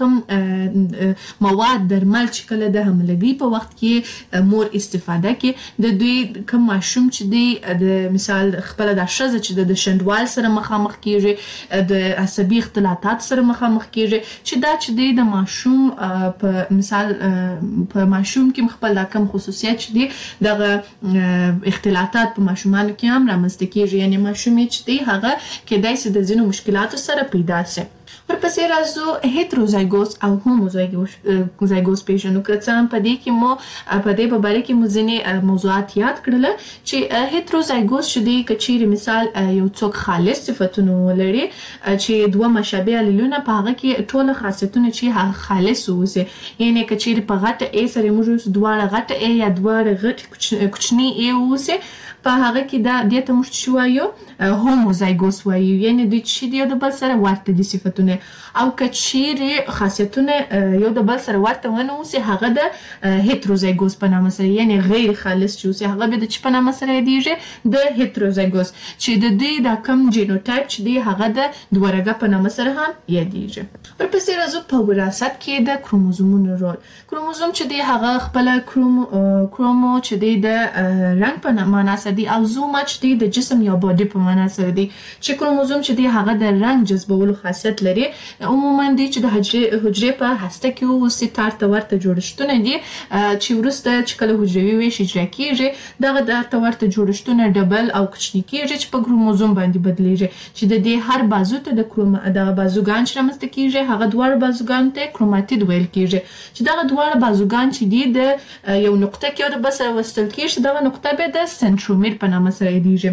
کوم مواد درمل چې کله د حملګي په وخت کې مور استفاده کوي د دوی کوم ماشوم چې دی د مثال خپل د ښځه چې د شنډوال سره مخامخ کیږي د عصبي اختلالات سره مخامخ کیږي چې دا چې دی د ماشوم په مثال په ماشوم کې خپل کوم خصوصیت چې دی دغه اختلالات په ماشومانو کې هم رامنځته کیږي یعنی ماشوم چې دی هغه کېدای شي د ځینو مشکلاتو سره پیدا شي. ورپسې راځو هیتروزایګوس او هوموزایګوس پیژنو که څه هم په دې کې مو په دې په باره کې مو ځینې موضوعات یاد کړل چې هیتروزایګوس چې دی که چیرې مثال یو څوک خالص صفتونه ولري چې دوه مشابه الیلونه په هغه کې ټول خاصیتونه چې هغه خالص اوسي یعنی که چیرې په غټه ای سره موږ دواړه غټه ای یا دواړه غټ کوچنی ای اوسي په هغه کې دا دې ته موږ شو وایو هوموزایګوس وایو یعنی دوی چې یو د بل سره ورته دي صفتونه او که چیرې خاصیتونه یو د بل سره ورته ونه اوسي هغه د هیتروزایګوس په نامه سره یعنی غیر خالص چې اوسي هغه به د چی په نامه سره یادیږي د هیتروزایګوس چې د دې د کم جینوټایپ چې دی هغه د دوهرګه په نامه سره هم یادیږي. ورپسې راځو په وراثت کې د کروموزومونو رول. کروموزوم چې دی هغه خپل کرومو چې دی د رنګ په معنا سره دی او زوما چې دی د جسم یا باډي په معنا سره دی چې کروموزوم چې دی هغه د رنګ جذبولو خاصیت لري عموما دی چې د حجرې په هسته کې اوسي تارته ورته جوړښتونه دي چې وروسته چې کله حجروي ویش اجرا کیږي دغه تارته ورته جوړښتونه ډبل او کوچني کیږي چې په کروموزوم باندې بدلیږي چې د دې هر بازو ته د بازوګان چې رامنځته کیږي هغه دواړه بازوګان ته کروماتید ویل کیږي چې دغه دواړه بازوګان چې دي د یو نقطه کې یو د بل سره وصل کیږي دغه نقطه به د سنترومیر په نامه سره یادیږي.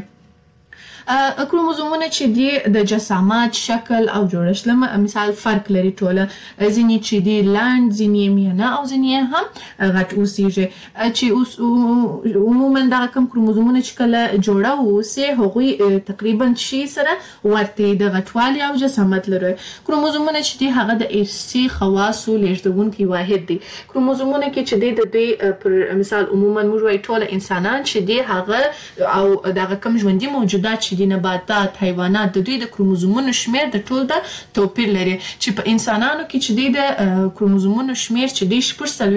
کروموزومونه چې دی د جسامت شکل او جوړښت له مثال فرق لري ټوله ځینې چې دی لاند ځینې میانه او ځینې هم غټ اوسیږي چې اوس عموما دغه کم کروموزومونه چې کله جوړه اوسي هغوی تقریبا شي سره ورته د غټوالي او جسامت لري. کروموزومونه چې دی هغه د ارثي خواصو لیږدونکي واحد دي. کروموزومونه کې چې دی د دوی پر مثال عموما موږ وایو ټول انسانان چې دی هغه او دغه کم ژوندي موجودات چې د نباتات حیوانات د دوی د کروموزومونو شمیر د ټول د توپیر لري چې په انسانانو کې چې دی د کروموزومونو شمیر چې دی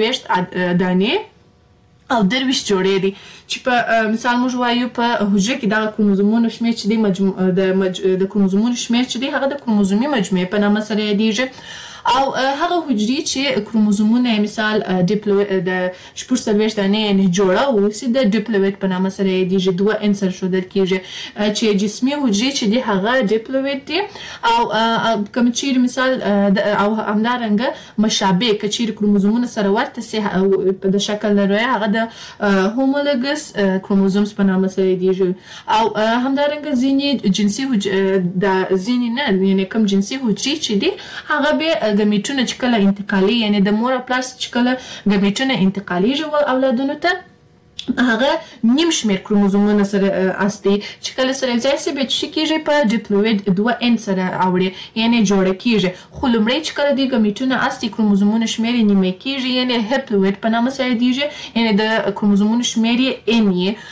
40 دانې او 23 جوړې دي چې په مثال موږ وایو په حجره کې د کروموزومونو شمیر چې دی د کروموزومونو شمیر چې دی هغه د کروموزومي مجموعې په نامه سره یادیږي او هغه حجرې چې کروموزومونه مثال د 40 دانې یعنی جوړه اوسي د ډیپلویډ په نامه سره یادیږي دوه عنصر ښودل کیږي چې جسمي حجرې چې دی هغه ډیپلویډ دي او کوم چیرې مثال او همدارنګه مشابه که چیرې کروموزومونه سره ورته سي د شکل لري هغه د هومولوګس کروموزومز په نامه سره یادیږي او همدارنګه ځینې جنسي د ځینې نه یعنی کوم جنسي حجرې چې دی هغه به ګمیټونه چې کله انتقالي یعنی د مور پلاس چې کله ګمیټونه انتقالیږي اولادونو ته هغه نیم شمیر کروموزومونه سره استي چې کله سره ځای سي به چې کیږي په ډیپلویډ دوه ان سره اوړي یعنی جوړ کیږي خو لمړی چې کله دی ګمیټونه استي کروموزومونه شمیر نیمه کیږي یعنی هپلویډ په نامه سره دیږي یعنی د کروموزومونو شمیر ان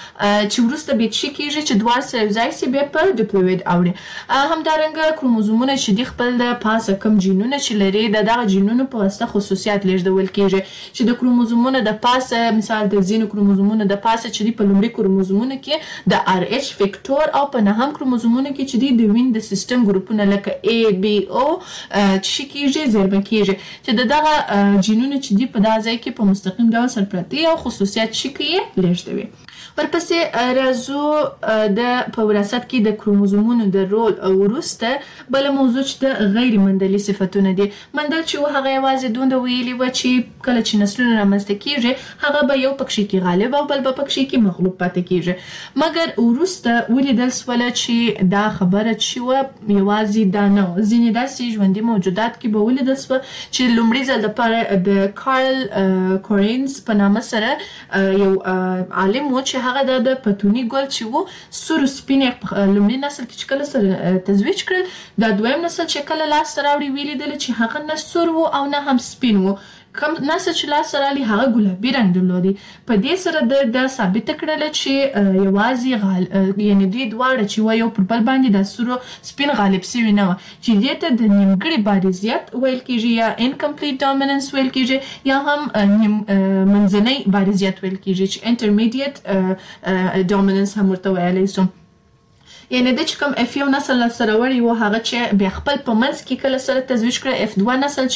چې وروسته به چې کیږي چې دوه سره ځای سي به په ډیپلویډ اوړي همدارنګه کروموزومونه چې دی خپل د پاسه کم جینونه چې لري دغه جینونو په واسطه خصوصیات لیږدول کیږي چې د کروموزومونو د پاسه مثال د زینو کروموزومونو د پاسه چې دی په لومړي کروموزومونو کې د ار ایچ فیکټور او په نهم کروموزومونو کې چې دی د وین د سیستم ګروپونه لکه ای بی او چې کیږي زیربه کیږي چې دغه جینونه چې دی په دغه ځای کې په مستقیم ډول سره پراته او خصوصیات چې کې لیږدوي. ورپسې راځو د په وراثت کې د کروموزومونو د رول او وروسته بل موضوع چې د غیر مندلي صفتونه دي. مندل چې هغه یوازې دومره ویلي و چې کله چې نسلونه رامنځته کیږي هغه به یو پکې کې غالب او بل به پکې کې مغلوب پاتې کیږي مګر وروسته ولیدل سوله چې دا خبره چې و یوازې دا نه ځینې داسې ژوندي موجودات کې به ولیدل سوه چې لومړي ځل دپاره د کارل کورینز په نامه سره یو عالم و چې هغه د پتوني ګل چې وو سور سپین لومړي نسل کې چې کله سره تزویج کړل دا دویم نسل چې کله لاس راوړي ویلیدل چې هغه نه سور وو او نه هم سپین وو کوم نسل چې لاس رالی هغه ګلابي رنګ درلودي په دې سره د ثابت کړل چې یوازې یعنی دوی دواړه چې و یو پر بل باندې د سور سپین غالب سوي نه چې دې ته د نیمګړي بارزیت ویل کیږي یا انکمپلیټ ډومیننس ویل کیږي یا هم منځنۍ بارزیت ویل کیږي چې انټرمیډیټ ډومیننس هم ورته ویلی سو یعنی د چې کوم F1 نسل سره وړي و هغه چې بیا خپل په منځ کې کله سره تزویج کړ F2 نسل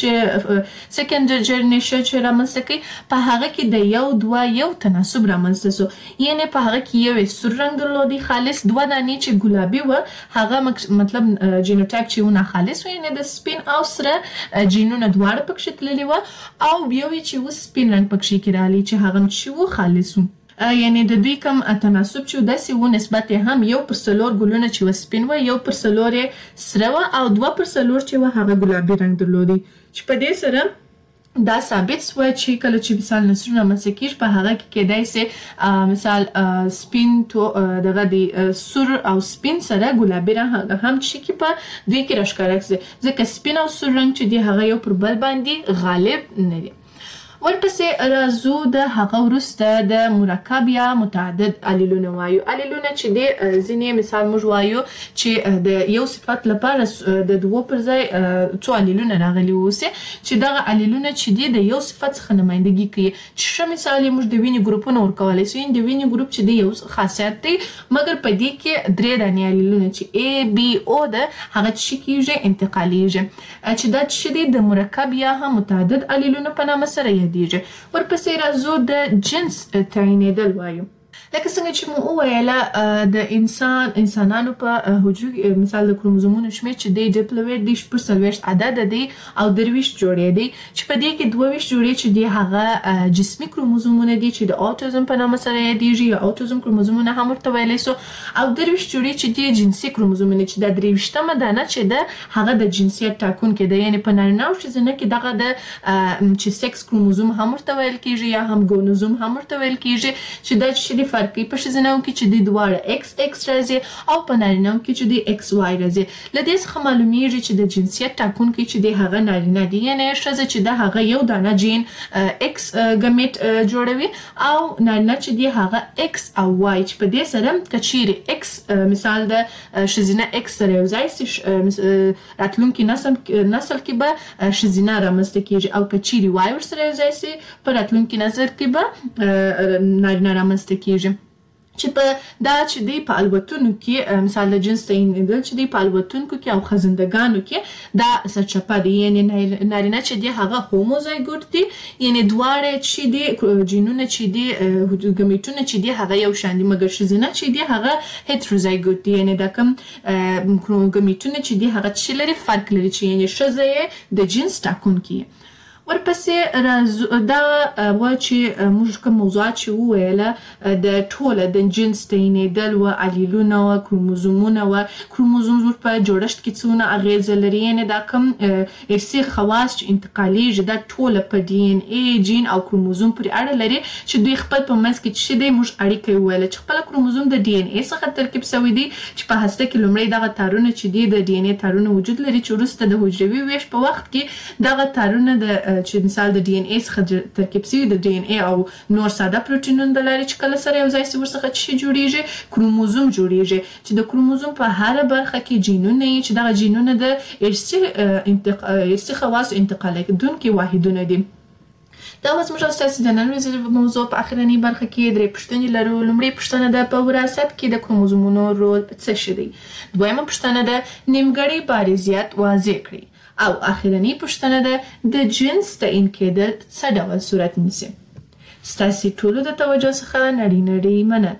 چې سیکنډ جنریشن چې رامنځته کوي په هغه کې د یو دوه یو تناسب رامنځته سو یعنی په هغه کې یو سور رنگ درلودي خالص دوه دانې چې ګلابي و هغه مطلب جینوټایپ چې ونه خالص و یعنی د سپین او سره جینونه دواړه پکښ تللي و او بیا چې و سپین رنگ پکښ کې رالی چې هغه چې و خالص و یعنی د دوی کوم تناسب چې داسې و نسبت هم 1/4 ګلونه چې و سپین و 1/4 سره و او 2/4 چې و هغه ګلابي رنگ درلودي چې په دې سره دا ثابت شو چې کله چې مثال نسلونه مسکیش په هغه کې کېدای سي مثال سپین تو دغه دی سور او سپین سره ګلابي رنگ هم چې کې په دوی کې راښکاره شي ځکه سپین او سور رنگ چې دی هغه یو پر بل باندې غالب نه دي ورپسې راځو د هغه وروسته د مرکب یا متعدد الیلونه وایو الیلونه چې د ځینې مثال موږ وایو چې د یو صفت لپاره د دوه پر ځای څو الیلونه راغلي ووسي چې دغه الیلونه چې د یو صفت څخه نمایندګي کوي چې ښه مثال یې موږ د وینې ګروپونه ورکولی سو د وینې ګروپ چې د یو خاصیت دی مګر په دې کې 3 دانې الیلونه چې A B O ده هغه چې کېږي انتقالیږي چې دا چې دی د مرکب یا هم متعدد الیلونه په نامه سره ورپسې راځو د جنس تعینېدل وایو لکه څنګه چې مو وویله د انسانانو په حجرو مثال د کروموزومونو شمېر چې دی ډیپلویډ دی 40 عدد دی او 23 جوړې دی چې په دې کې 22 جوړې چې دی هغه جسمي کروموزومونه دي چې د اوټیزم په نامه سره یادېږي یا اوټیزم کروموزومونه هم ورته ویلی سو او 23 جوړې چې دی جنسي کروموزومونه چې د 23مه دانه چې ده هغه د جنسیت ټاکونکی دی یعنی په نارینه او ښځینه کې دغه د چې سکس کروموزوم هم ورته ویل کېږي یا هم ګونوزوم هم ورته ویل کېږي چې دا چې فرق کوي په ښځینه‌و کې چې د دواړه XX راځي او په نارینه‌و کې چې د XY راځي له دې څخه معلومیږي چې د جنسیت ټاکونکی چې د هغه نارینه دی یعنی ښځه چې د هغه یو دانه جین X ګمیټ جوړوي او نارینه چې دی هغه X او Y چې په دې سره کچيري X مثال د ښځینه X سره یو ځای سي راتلونکي نسل کې به ښځینه رامنځته کېږي او کچيري Y ورسره یو ځای سي په راتلونکي نسل کې به نارینه رامنځته کېږي چې په دا چې دی په الوتونو کې مثال د جنس تعینېدل چې دی په الوتونکو کې او خزندګانو کې دا سرچپه دی یعنی نارینه چې دی هغه هوموزایګوټ دی یعنی دواړه چې دی جینونه چې دی ګمیټونه چې دی هغه یو شان دي مګر ښځینه چې دی هغه هیټروزایګوټ دی یعنی دا کوم ګمیټونه چې دی هغه چې لري فرق لري چې یعنی ښځه د جنس ټاکونکي ورپسې دا و چې موږ کوم موضوعات چې وویله د ټوله د جنس تعینېدل و الیلونه و کروموزومونه و کروموزوم په جوړښت کې څونه اغیزه لري یعنی دا کوم ارثي خواص چې انتقالیږي دا ټوله په DNA جین او کروموزوم پورې اړه لري چې دوی خپل په منځ کې چې دی موږ اړیکه وویله چې خپل کروموزوم د DNA څخه ترکیب شوی دی چې په هسته کې لومړی دغه تارونه چې دی د DNA تارونه وجود لري چې وروسته د حجروي ویش په وخت کې دغه تارونه د چې مثال د DNA څخه ترکیب شوي د DNA او نور ساده پروتینونو د لارې چې کله سره یو ځای شي ورڅخه څه جوړیږي کروموزوم جوړیږي چې د کروموزوم په هره برخه کې جینونه یي چې دغه جینونه د ارثي خواص انتقالوونکي واحدونه دي دا اوس موږ تاسو د نن ورځې موضوع په اخرنۍ برخه کې درې پوښتنې لرو لومړی پوښتنه ده په وراثت کې د کروموزومونو رول څه شی دی دویمه پوښتنه ده نیمګړی بارزیت واضح کړئ او اخرنۍ پوښتنه ده د جنس تعین کېدل څه ډول صورت نیسي ستاسو ټولو د توجه څخه نړۍ مننه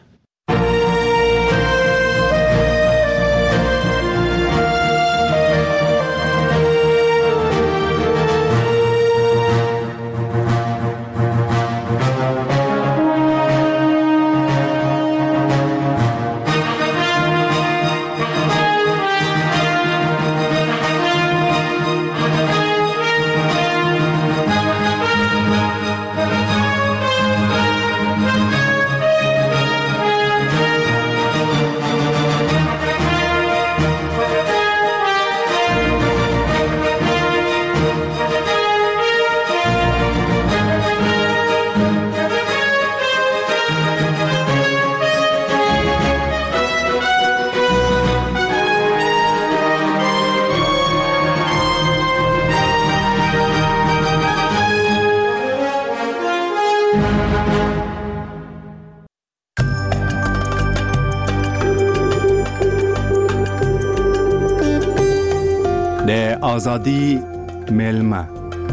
آزادی میلمه.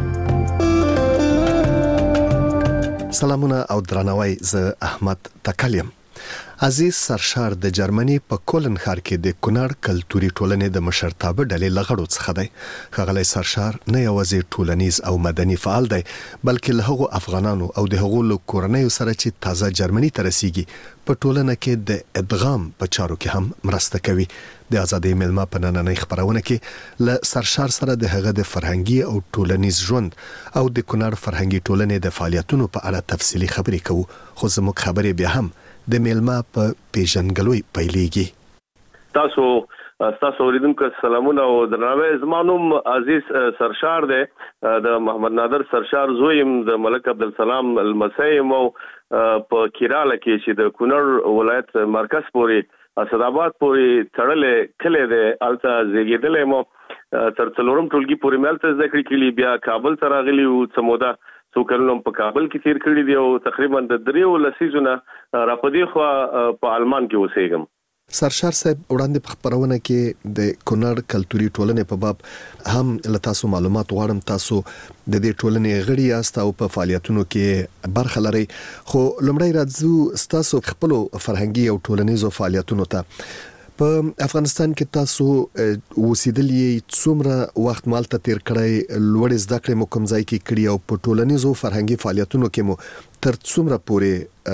سلامونه او درناوی، زه احمد تکلیم. عزیز سرشار د جرمني په کولن ښار کې د کونړ کلتوري ټولنې د مشرتابه ډلې لغړو څخه دی. ښاغلی سرشار نه یوازې ټولنیز او مدني فعال دی، بلکې له هغو افغانانو او د هغو له کورنیو سره چې تازه جرمني ته رسیږي په ټولنه کې د ادغام په چارو کې هم مرسته کوي. د ازادۍ میلمه په نننۍ خپرونه کې له سرشار سره د هغه د فرهنګي او ټولنیز ژوند او د کونړ فرهنګي ټولنې د فعالیتونو په اړه تفصیلي خبرې کوو، خو زموږ خبرې بیا هم د میلمه په پیژنګلوي پیلېږي. تاسو اوریدونکو سلامونه او درناوی. زما نوم عزیز سرشار دی، د محمد نادر سرشار زویم، د ملک عبدالسلام المسیم او په کیراله کې چې د کونړ ولایت مرکز پورې اسداباد پورې تړلې کلی دی، هلته زیږېدلی مو. تر څلورم ټولګي پورې مې هلته زده کړې کړي، بیا کابل ته راغلي وو، څه موده څو کلونه په کابل کې تیر کړي دي او تقریبا د 3 لسیزونه را پدې خو په آلمان کې اوسېږم. سرشار صاحب، وړاندې په خبرونه کې د کونړ کلتوري ټولنې په باب هم له تاسو معلومات غواړم. تاسو د دې ټولنې غړي یاست او په فعالیتونو کې برخه لرئ، خو لومړی راځو ستاسو خپل فرهنګي او ټولنیزو فعالیتونو ته. په افغانستان کې تاسو اوسېدلي، څومره وخت مالته تیر کړی، لوړې زده کړې مو کوم ځای کې کړي او په ټولنیزو فرهنګي فعالیتونو کې مو تر څومره پورې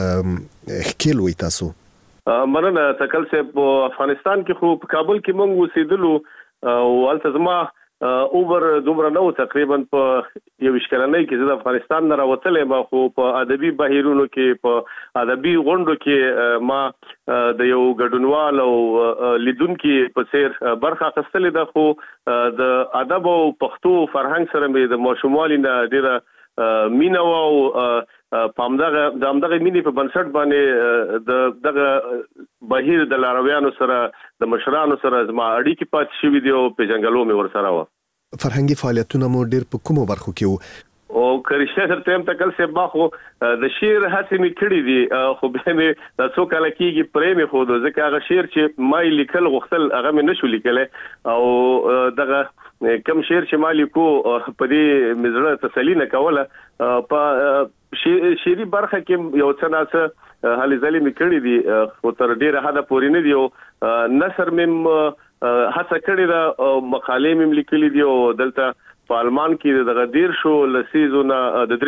ښکېل وئ تاسو؟ مننه تکل صاحب. په افغانستان کې خو په کابل کې موږ اوسېدلو او هلته زما اوبر دومره نه و، تقریبا په 21 کلنۍ کې زه د افغانستان نه راوتلی ما، خو په ادبي بهیرونو کې، په ادبي غونډو کې ما د یو ګډونوال او لیدونکي په څیر برخه اخیستلې ده. خو د ادب او پښتو فرهنګ سره مې د ماشوموالي نه ډېره مینه و او په همدغه مینې په بنسټ باندې دغه بهیر د لارویانو سره، د مشرانو سره زما اړیکې پاتې شوي دي او پیژنګلو مې ورسره وه. فرهنګي فعالیتونه مو ډېر په کومو برخو کې وو؟ او کرشته درته هم تکل صاحب، ما خو د شعر هڅې مې کړې دي، خو بیا مې د څو کاله کېږي پرې مې ښودو، ځکه هغه شعر چې ما یې لیکل غوښتل هغه مې نشو لیکلی، او دغه کم شعر چې ما لیکو په دې مې زړه تسلي نه کوله. په شعري برخه کې یو څه ناڅه هلې ځلې مې کړې دي، خو تر ډېره حده پورې نه دي. او نثر مې هڅه کړې ده، مقالې مې لیکلې دي، او دلته په آلمان کې دغه 13 لسیزونه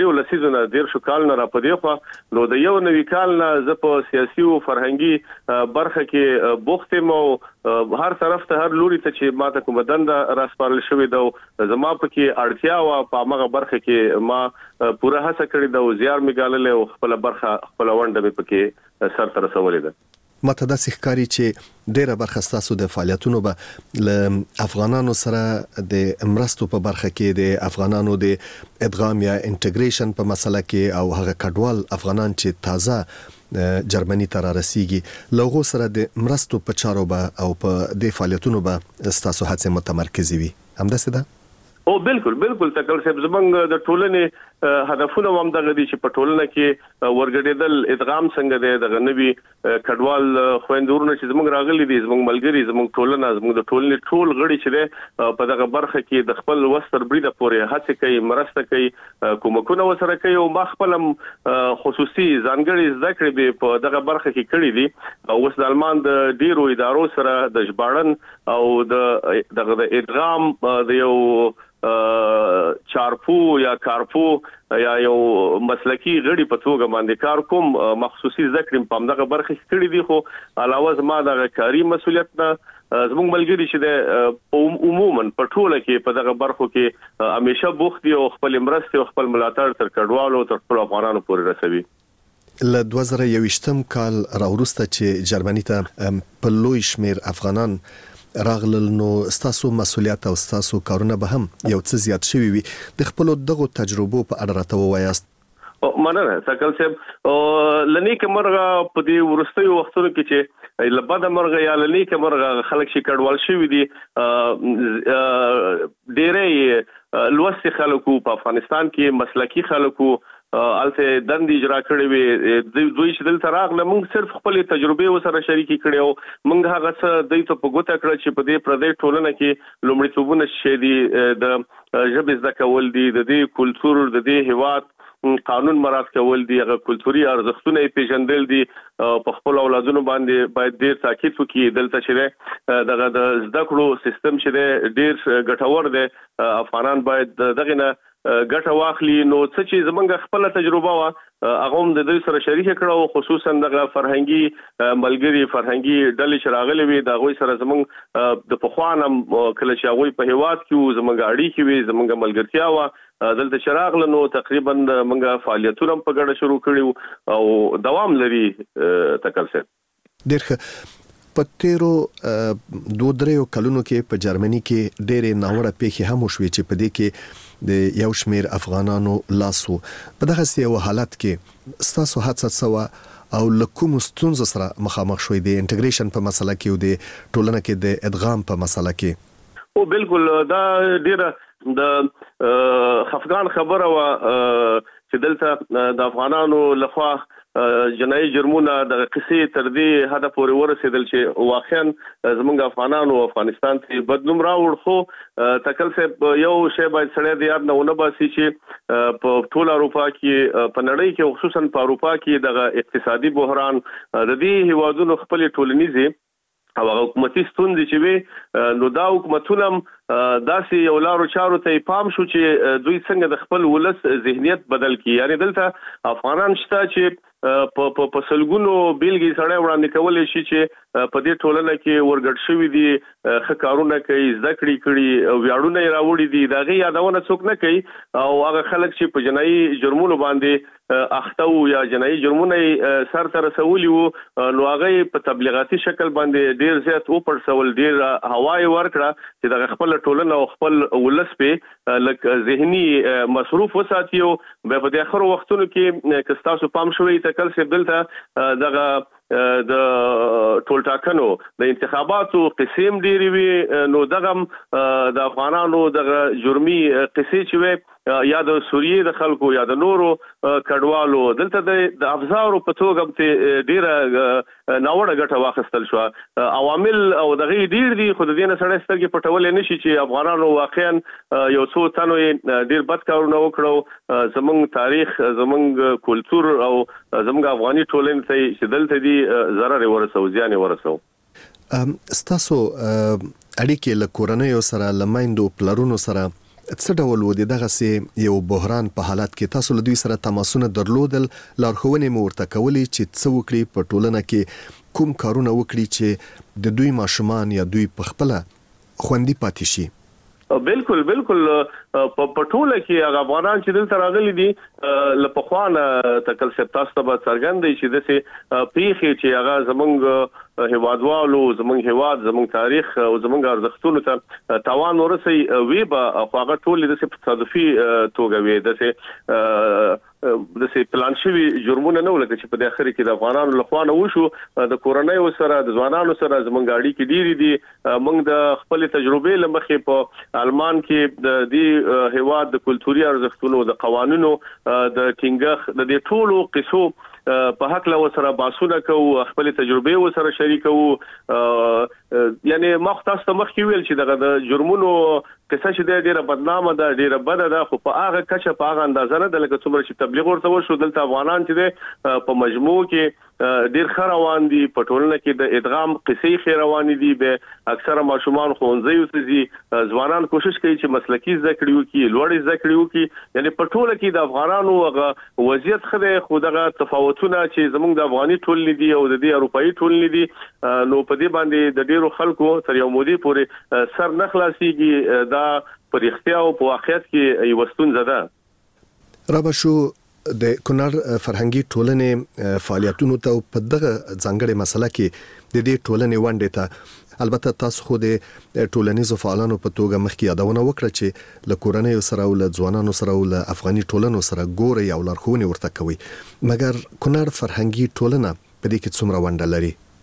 کال نه را پدې خو نو د یو نوي کال نه زه په سیاسي او فرهنګي برخه کې بوخت یم، او هر طرف ته هر لوري ته چې ماته کوم دنده راسپارل شوې ده زما پکې اړتیا و، په هغه برخه کې ما پوره هڅه کړې ده او زیار مې ګاللې او خپل برخه خپل ونده مې پکې سر ته رسولې ده. ماته داسې ښکاري چې ډېره برخه ستاسو د فعالیتونو به له افغانانو سره د مرستو په برخه کې د افغانانو د ادغام یا انټیګریشن په مسله کې او هغه کډوال افغانان چې تازه جرمني ته را رسیږي له هغو سره د مرستو په چارو به او په دې فعالیتونو به ستاسو هڅې متمرکزې وي، همداسې ده؟ او بالکل تکل صاحب، زمونږ د ټولنې هدفونه هم دغه دي چې په ټولنه کې ورګډېدل، ادغام څنګه دی، دغه نوي کډوال خويندورونه چې زمونږ راغلي دي، زمونږ ملګري، زمونږ ټولنه، زمونږ د ټولنې ټول غړي چې دی په دغه برخه کې د خپل وستر بریده پورې هڅه کوي، مرسته کوي، کومکونه وسره کوي. او ما خپل خصوصي ځانګړي زده کړې په دغه برخه کې کړې دي. اوس د آلمان د ډیرو ادارو سره د ژباړن او دغه د ادغام د یو چارپو یا کارپو یا یو مسلکی غړي په توګه باندې کار کوم، مخصوصي ذکر په همدغه برخه کې کړی دي. خو علاوه زما د کاری مسولیت نه زموږ ملګری چې د عموما په ټوله کې په دغه برخو کې همیشه بوخت دي او خپل مرسته او خپل ملاتړ تر کډوالو تر خپل افغانانو پورې رسوي. له 2021 کال راوروسته چې جرمني ته په لوی شمیر افغانان راغلل، نو ستاسو مسولیت او ستاسو کارونه به هم یو څه زیات شوي وي. د خپل دغه تجربو په اړه راته ووایاست. مننه تکل صاحب. لنیکه مرغه په دې ورستیو وختونو کې چې لبده مرغه یا لنیکه مرغه خلک شي کډوال شوي دي، ډېرې لوستي خلکو په افغانستان کې، مسلکی خلکو الته دند اجرا کړې وي دوی چې دلته راغله موږ صرف خپل تجربه وسره شریکي کړو موږ هغه څه د ته په ګوته کړ چې په دې پردې ټولنه کې لومړیتوبونه شې دي د ژبې زده کول دي د دې کلچر د دې هیواد قانون مراعات کول دي هغه کلتوري ارزښتونه پیژندل دي په خپل اولادونو باندې باید ډیر تاکید وکړي دلته چې دغه د زده کړو سیستم چې ډیر ګټور دی افغانان باید دغه نه ګټه واخلي نو څه چې زمونږ خپل تجربه وا هغه هم د دې سره شریک کړو خصوصا دغه فرهنګي ملګری فرهنګي ډلې شراغلې وي د غوي سره زمونږ د پخوانم کله چې هغه په هیواد کې زمونږ اړیکې وي زمونږ ملګرتیا وا دلته شراغله نو تقریبا موږ فعالیتونه په ګډه شروع کړیو او دوام لري تکل سره ډېر په تیرو 2-3 کلونو کې په جرمني کې ډېرې ناوړه پیښې هم وشوې چې په دې کې د یو شمېر افغانانو لاسو په دغه یو حالت کې ستاسو هڅه سوا او لکوم ستونزو سره مخامخ شوي د انټیګریشن په مسله کې او د ټولنه کې د ادغام په مسله کې او بالکل دا ډیره د خفقان خبره وا چې دلته د افغانانو لخوا جنایي جرمونه د قصې تر دې هدا پورې ورسېدل چې واقعا زمونږ افغانانو افغانستان ته بدنوم راوړ خو تکل سه یو شی باید سړی د یاد نه ونه باسي چې په ټول اروپا کې په نړۍ کې خصوصا په اروپا کې د اقتصادي بحران د دې هیوادونو خپل ټولنیزي او حکومتي ستونزې چې وي نو دا حکومتونه داسې یو لارو چارو ته پام شو چې دوی څنګه د خپل ولس ذهنیت بدل کړي یعنی دلته افغانان شته چې په سلګونو بیلګې سره وړاندې کولای شي چې په دې ټولنه کې ورګډ شوی دي خکارونه کوي ذکرې کړي او ویاړونه راوړي دي دغه یادونه څوک نه کوي او هغه خلک چې په جنایي جرمونو باندې اخته او یا جنایي جرمونه سر تر رسولي وو نو هغه په تبلیغاتي شکل باندې ډیر زیات او پرسول ډیر هواي ورکړه چې دغه خپل ټولنه او خپل ولس په لک ذهني مصروف وساتیو په دې اخر وختونو کې کستاسو پام شوی تکل سه دلته دغه د ټولټاکنو د انتخاباتو قسم ډیری وی نو دغه د افغانانو دغه جرمي قصې چې وي یا د سوریې د خلکو یا د نورو کډوالو دلته د افزارو په توګه ته ډیره ناوړه ګټه واخیستل شو عوامل او دغه ډیر دي خو د دې نه سره سترګې پټول نشي چې افغانانو واقعا یو څو تنو ډیر بد کارونه وکړو زمونږ تاریخ زمونږ کلچر او زمونږ افغاني ټولنې ته چې دلته دي ضرر ورسو زیان ورسو ستاسو اړیکې له کورنۍ سره لمایندو پلرونو سره څه ډول و دغه سي یو بحران په حالت کې تاسو له دوی سره تماسونه درلودل لارښوونې مو ورته کولې چې څه وکړي په ټولنه کې کوم کارونه وکړي چې د دوی ماشومان یا دوی په خپل خوندي پاتې شي بالکل په ټوله کې هغه افغانان چې دلته راغلي دي لپخوانه تکل سپتاس ته څرګندې چې دسه پیخي چې هغه زمونږ هیوادوالو زمونږ هیواد زمونږ تاریخ او زمونږ ارزښتونو ته تاوان ورسي وی به هغه ټول د تصادفي توګه وي د سي پلان شوی جرمونه نه ولکه چې په داخلي کې د افغانانو لخوا نه وشو د کورنۍ سره د ځوانانو سره زمونږ اړیکې ډېری دي موږ د خپل تجربې لمخې په آلمان کې د دې هیواد د کلتوري ارزښتونو د قوانینو د ټینګښ د دې ټولو قصو په حق له سره باسونه کوو خپل تجربې سره شریکو یعنی مختص مخکې ویل چې دغه د جرمونو قصه چې ډیره بدنامه ده ډیره بده ده خو په هغه کچه په هغه اندازه نه ده لکه څومره چې تبلیغ ورته وشو دلته افغانان چې په مجموع کې ډیر ښه روان دي په ټولنه کې د ادغام قصې ښه روان دي به اکثره ماشومان ښوونځي ته ځي ځوانان کوشش کوي چې مسلکي زده کړې وکړي لوړ زده کړې وکړي یعنی په ټوله کې د افغانانو هغه وضعیت خره خو دغه تفاوتونه چې زموږ د افغاني ټولنې دي او د دې اروپאי ټولنې دي نو په دې باندې د ډیرو خلکو تر یو مودې پورې سر نه خلاصيږي دا پر اختیار او په واقعیت کې یو ستونزه ده رابشو د کونړ فرهنګي ټولنې فعالیتونو ته په دغه ځانګړې مسله کې د دې ټولنې ونډه ته البته تاسو خو د ټولنیزو فعالانو په توګه مخکې یادونه وکړه چې له کورنۍ سره او له ځوانانو سره او له افغاني ټولنو سره ګوري او لارښوونې ورته کوي مګر کونړ فرهنګي ټولنه په دې کې څومره ونډه لري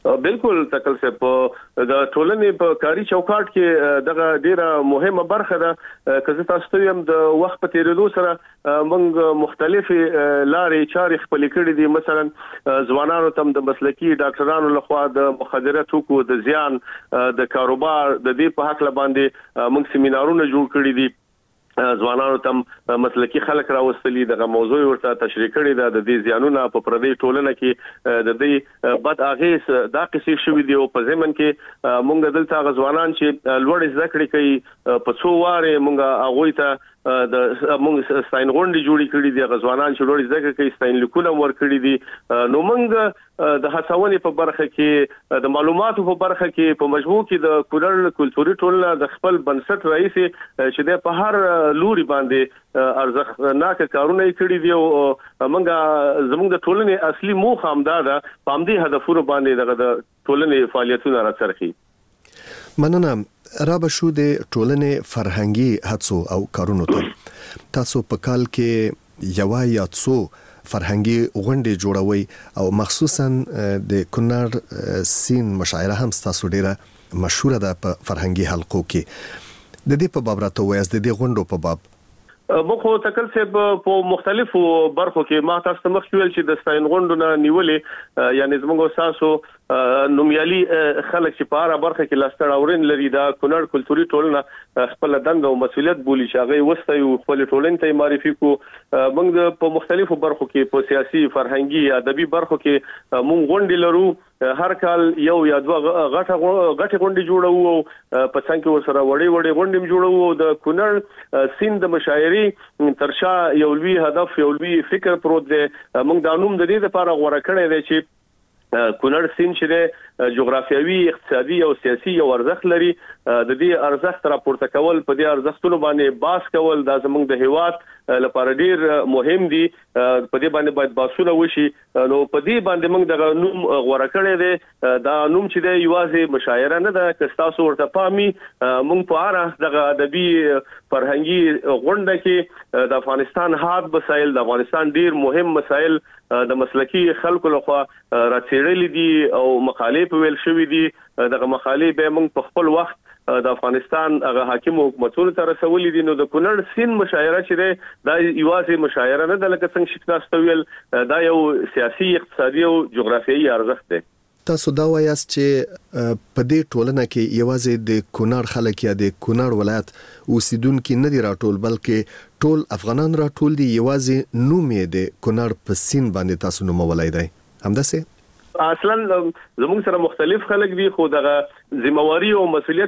بالکل تکل څه په د ټولنې په کاری چوکاټ کې دغه ډیره مهمه برخه ده که تاسو ته هم د وخت په تیریدو سره موږ مختلفي لارې چارې خپل کړې دي. مثلا ځوانانو ته د مسلکی ډاکټرانو لخوا د مخدره توکو د زیان د کاروبار د دې په حق باندې موږ سیمینارونه جوړ کړی دي. ځوانانو ته مسلکی خلک راوستلي دغه موضوع ورته تشریح کړي ده. د دې زیانونه په پردي ټولنه کې د دې بد اغیز دا قصې شوې دي او په ځمن کې مونږ دلته غزوانان چې لوړ زده کړې کوي په څو واره مونږ هغه ته د مونږ ستاین غونډې جوړې کړې دي. غزوانان چې لوړ زده کړې کوي ستاین لیکونه ور کړې دي. نو مونږ د هڅونې په برخه کې د معلوماتو په برخه کې په مجموع کې د کونړ کلتوري ټولنه د خپل بنسټ رئیس چې د په هر لوري باندې ارزښتناک کارونه کړی دی او موږ زموږ د ټولنې اصلي موخه همدا ده په همدې هدفونو باندې د ټولنې فعالیتونه راڅرخي. مننه. را به شو د ټولنې فرهنګي هڅو او کارونو ته تاسو په کال کې یو یا څو فرهنګي غونډې جوړوي او مخصوصا د کونړ سین مشاعره هم تاسو ډیره مشهوره ده په فرهنګي حلقو کې. د دې په باب راته وایاست، د دې غونډو په باب؟ مخه تکل څه په مختلفو برخو کې ما تاسو مخ ویل چې د ستاین غونډونه نیولې یعنی زموږ تاسو نومیالي خلک چې په اړه برخه کې لاستړ اورین لري دا کونړ کلتوري ټولنه خپل دنده او مسولیت بولی چې هغه وسته یو خپل ټولنې ته معرفي کو. موږ په مختلفو برخو کې په سیاسي فرهنګي ادبي برخو کې موږ غونډې لرو. هر کال یو یا دوه غټه غونډې جوړو او په څنګه ورسره وړي غونډې جوړو. د کونړ سین د مشاعري ترشا یو لوی هدف یو لوی فکر پروت دی. موږ د نوم د دې لپاره غوړه کړی دی چې کونړ سین چې جغرافیوي اقتصادي او سیاسي یو ارزښت لري. د دې ارزښت راپورته کول په دې ارزښتونو باندې باس کول دا زموږ د هیواد لپاره ډیر مهم دي. په دې باندې باید باسونه وشي. نو په دې باندې موږ د نوم غوړه کړی دی. دا نوم چې دی یوازې مشاعره نه ده که تاسو ورته پامي موږ په اړه د ادبي فرهنګي غونډه کې د افغانستان حاد مسایل د افغانستان ډیر مهم مسایل د مسلکی خلکو لخوا راڅېړل دي او مقالې په ویل شوې دي. دغه مقالې به موږ په خپل وخت د افغانستان هغه حاکم حکومتونو ته رسولې دي. نو د کونړ سین مشاعره چې ده دا یوازې مشاعره نه ده لکه څنګه چې تاسو ویل دا یو سیاسي اقتصادي او جغرافیایي ارزښت دی. تاسو دا وایاست چې په دې ټولنه کې یوازې د کونړ خلک یا د کونړ ولایت اوسیدونکو نه دي راټول بلکې ټول افغانان راټول دي. یوازې نوم یې د کونړ په سین باندې تاسو نومولای دی همداسې؟ اصلا زموږ سره مختلف خلک دي خو دغه ذمہواری او مسولیت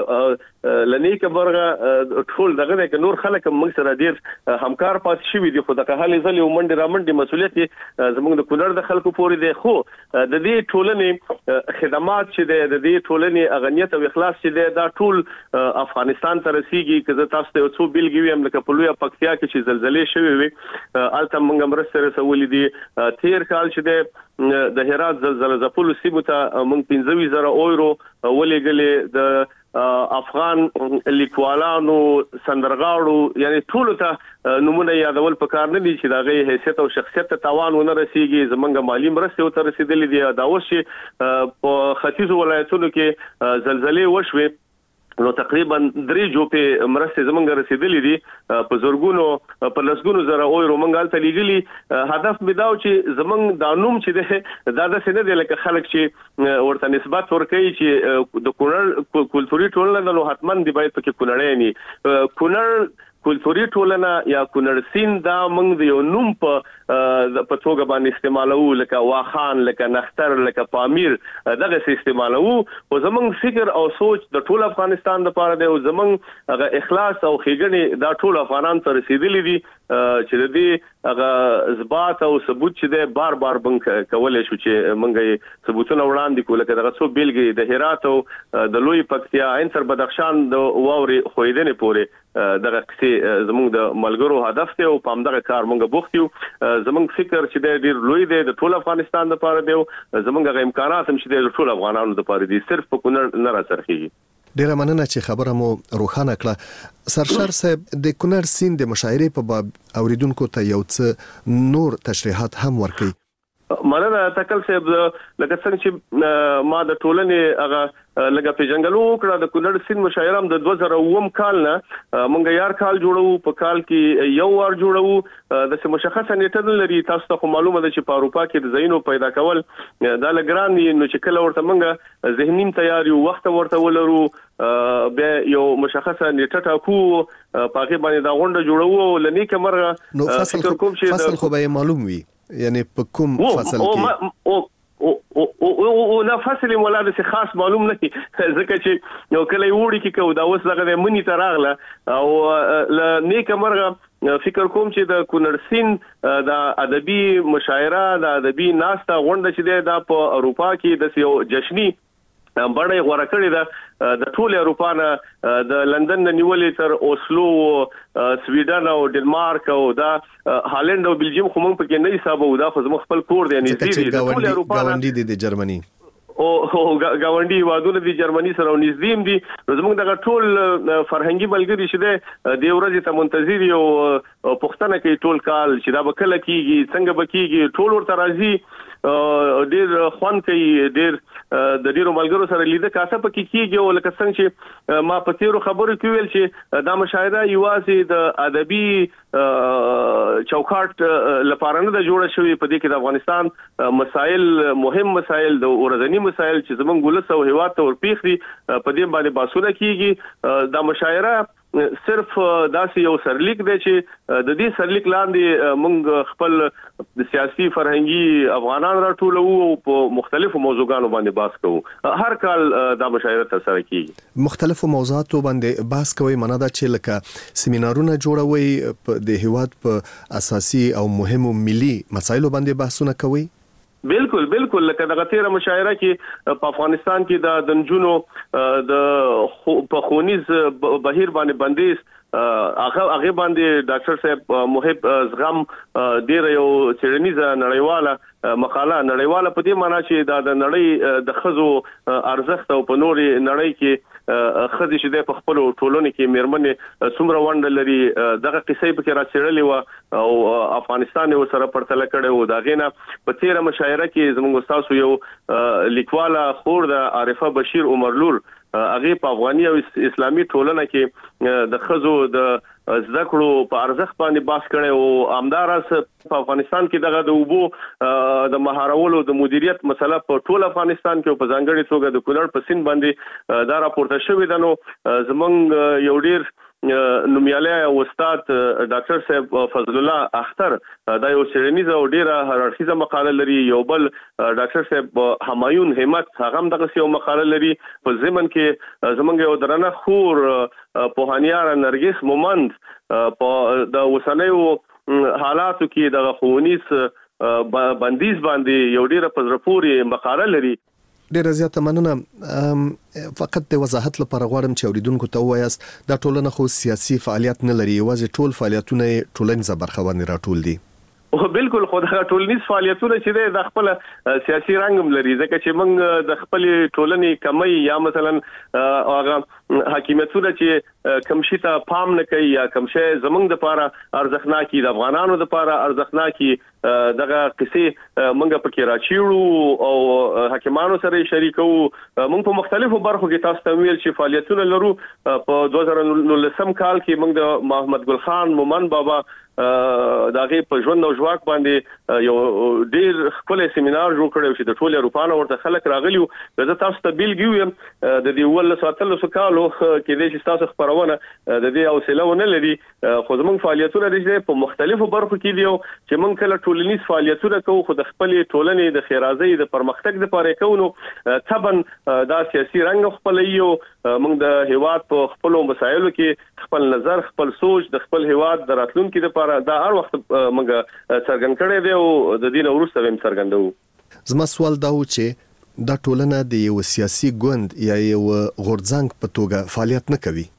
لنیک برغه ټول دغه د نور خلک موږ سره ډیر همکار پات شوی دي. خو دغه حالې ځلې ومنډي رامنډي مسولیت زموږ د کونړ د خلکو پورې دي. خو د دې ټولنې خدمات چې د دې ټولنې اغنیت او اخلاص چې دا ټول افغانستان ته رسیږي. که تاسو ته څو بیلګې ویم لکه په لوی پکتیا کې چې زلزلې شوې وي الته موږ مرسته رسولې دي. تیر کال چې د هرات زلزلہ ځپلو سیمو ته موږ 15,000 یورو ولېګلې. د افغان لیکوالانو سندرغاړو یعنی ټول ته نمونه یادول پکار نه دي چې دغه حیثیت او شخصیت ته تاوان ونه رسیږي. زمونږ مالی مرسته ته رسیدلې دي. دا اوس چې په ختیځ ولایتونو کې زلزلې وشوي نو تقریبا 3 جوپې مرسته زمونږ رسیدلې دي. په زورګونو په لسګونو زره یورو مونږ ته لیږلي. هدف مداو چې زمونږ د نوم چې دا د سینې د لکه خلک چې ورته نسبت ورکړي چې د کونړ کلتوري ټولنه نو حتمان دی باید پکې کونړی نه کونړ کلتوري ټولنه یا کونړ سین دا موږ د یو نوم په توګه باندې استعمالو لکه واخان لکه نختر لکه پامیر دغه استعمالو. او زمونږ فکر او سوچ د ټول افغانستان لپاره دی او زمونږ هغه اخلاص او ښېګڼې دا ټول افغانان ته رسیدلې دي چې د دې هغه اثبات او ثبوت چې دی بار بار بنک کولای شو چې موږ ثبوتونه وړاندې کوو. لکه دغه څو بیلګې د هرات او د لوی پکتیا عین تر بدخشان د واوري خویدنې پورې دغه کسي زموږ د ملګرو هدف دی او په همدغه کار موږ بوخت یو. زموږ فکر چې ډیر لوی دی د ټول افغانستان لپاره دی. زموږ غو امکانات هم چې د ټول افغانانو لپاره دي صرف په کونړ نه راڅرخي. ډیره مننه چې خبره مو روښانه کړه. سرشار صاحب د کونړ سین د مشاعرې په باب اوریدونکو ته یو څه نور تشریحات هم ورکړي. مننه تکل صاحب لکه څنګه چې ما د ټولنې هغه لکه پیژنګلو کړه د کونړ سیند مشاعره د 2009 کال نه مونږ یار کال جوړو په کال کې یو ور جوړو د مشخصه نیټه لري تاسو ته معلومه ده چې په اروپا کې د زینو پیدا کول دا لګران دي نو چې کله ورته مونږ ذهنیم تیاری وخت ورته ولرو به یو مشخصه نیټه ټاکو پاکي باندې دا غونډه جوړو لنی کمرغه نو فصل خو به معلوم وي یعنی په کوم فصل کې او نه فصل مولا د خاص معلوم نه ځکه چې یو کله وړي کې کو دا اوس دغه منی تراغله او نیک مرغه فکر کوم چې د کونړ سیند د ادبي مشاعره د ادبي ناسته غونډه چې د په اروپا کې د یو جشنی بڑے غوړه کړی ده د ټول اروپا نه د لندن نه نیولې تر اوسلو سویډن او ډنمارک او دا هالند او بلجیم خو موږ پکې نه حسابو دا خو زموږ خپل کور دی نږدې دی ټول اروپا غونډې دي د جرمني او گاونډي وادونه دي جرمني سره نږدې دي زموږ دغه ټول فرهنګي ملګری شته د ورځې ته منتظر یو پښتنه کې ټول کال چې دا بکله کیږي څنګه بکیږي ټول ورته راځي ډیر خوان کوي ډیر د ډیرو ملګرو سره لیده کاسه پکې کیږي او لکه څنګه چې ما په تیرو خبرو کې ویل چې دا مشاهده یوازې د ادبي چوکاټ لپاره نه جوړه شوې په دې کې د افغانستان مسائل مهم مسائل د ورځنی مسائل چې زمونږ ولس او هیواد ته ورپیښ دي په دې باندې باسونه کیږي دا مشاعره صرف داسې یو سرلیک دی چې د دې سرلیک لاندې موږ خپل د سیاسي فرهنګي افغانان راټولو او په مختلفو موضوعاتو باندې بحث کوو هر کال دا مشاعره ترسره کیږي مختلفو موضوعاتو باندې بحث کوي معنا دا چې لکه سیمینارونه جوړوي د هیواد په اساسي او مهمو ملي مسایلو باندې بحثونه کوي بالکل لکه دغه تیره مشاعره کې په افغانستان کې د نجونو د په خونیز بهیر باندې بندیز هغه باندې ډاکټر صاحب محب زغم ډیر یو چړنیزه نړیواله مقاله نړیواله په دې معنی چې د نړۍ د خزو ارزښت او په نوري نړۍ کې خزي شته په خپل ټولنه کې میرمنې څومره وند لري دغه قصې په کې راڅړلې و او افغانستان یو سره پرتل کړي و دا غینه په تیره مشاعره کې زموږ استاد یو لیکواله خور د عارفه بشیر عمرلور هغه په افغاني او اسلامي ټولنه کې د خزو د زده کړو په ارزښت باندې بحث کړي او امدارس په افغانستان کې دغه د وبو د مهارولو د مدیریت مسله په ټول افغانستان کې په ځانګړي توګه د کونړ په سیند باندې دا راپورته شوې ده نو زمونږ یو ډیر نومیاله استاد ډاکټر صاحب فضل الله اختر دا یو سیرنیزه او ډیره هرارخیزه مقاله لري یو بل ډاکټر صاحب همایون همت هغه هم دغه یو مقاله لري په ضمن کې زمونږ یو درنه خور پوهانیار نرګس مومند په د وسنیو حالاتو کې د خونیس بندیز باندې یو ډیره پزرپوري مقاله لري ډیره زیاته مننه فقط د وضاحت لپاره غواړم چې اوریدونکو ته وایاست دا ټولنه خو سیاسي فعالیت نه لري یوازې ټول فعالیتونه ټولنیزه برخه باندې راټول دي او بالکل خدای ټولنیز فعالیتونه چې د خپل سیاسي رنګم لري ځکه چې موږ د خپل ټولنې کمی یا مثلا هغه حکومتونه چې کمشي ته پام نه کوي یا کمشه زمونږ د لپاره ارزښتناکي د افغانانو د لپاره ارزښتناکي دغه قصې موږ پکې راچیړو او حکیمانو سره شریکو موږ په مختلفو برخو کې تاسو ته ویل چې فعالیتونه لرو په 2019 کال کې موږ د محمد ګل خان مومن بابا داغه په ژوند او ژواک باندې یو ډیر خپل سیمینار جوړ کړو چې د ټول اروپانو ورته خلک راغلیو زه تاسو ته بیلګیو د دې ول ساتلو سکالو کې د تاسو خبرونه د دې حوصله ونه لري خو زموږ فعالیتونه د په مختلفو برخو کې دیو چې موږ کله ټولنیز فعالیتونه کوو خو د خپل ټولنې د خیرازۍ د پرمختګ لپاره کوو طبعا دا سیاسي رنګ خپل یو موږ د هیواد په خپل مسایلو کې خپل نظر خپل سوچ د خپل هیواد د راتلونکو لپاره دا هر وخت موږ څرګند کړی دی او د دین وروسته هم څرګندو زما سوال دا و چې دا ټولنه د یو سیاسي ګوند یا یو غورځنګ په توګه فعالیت نه کوي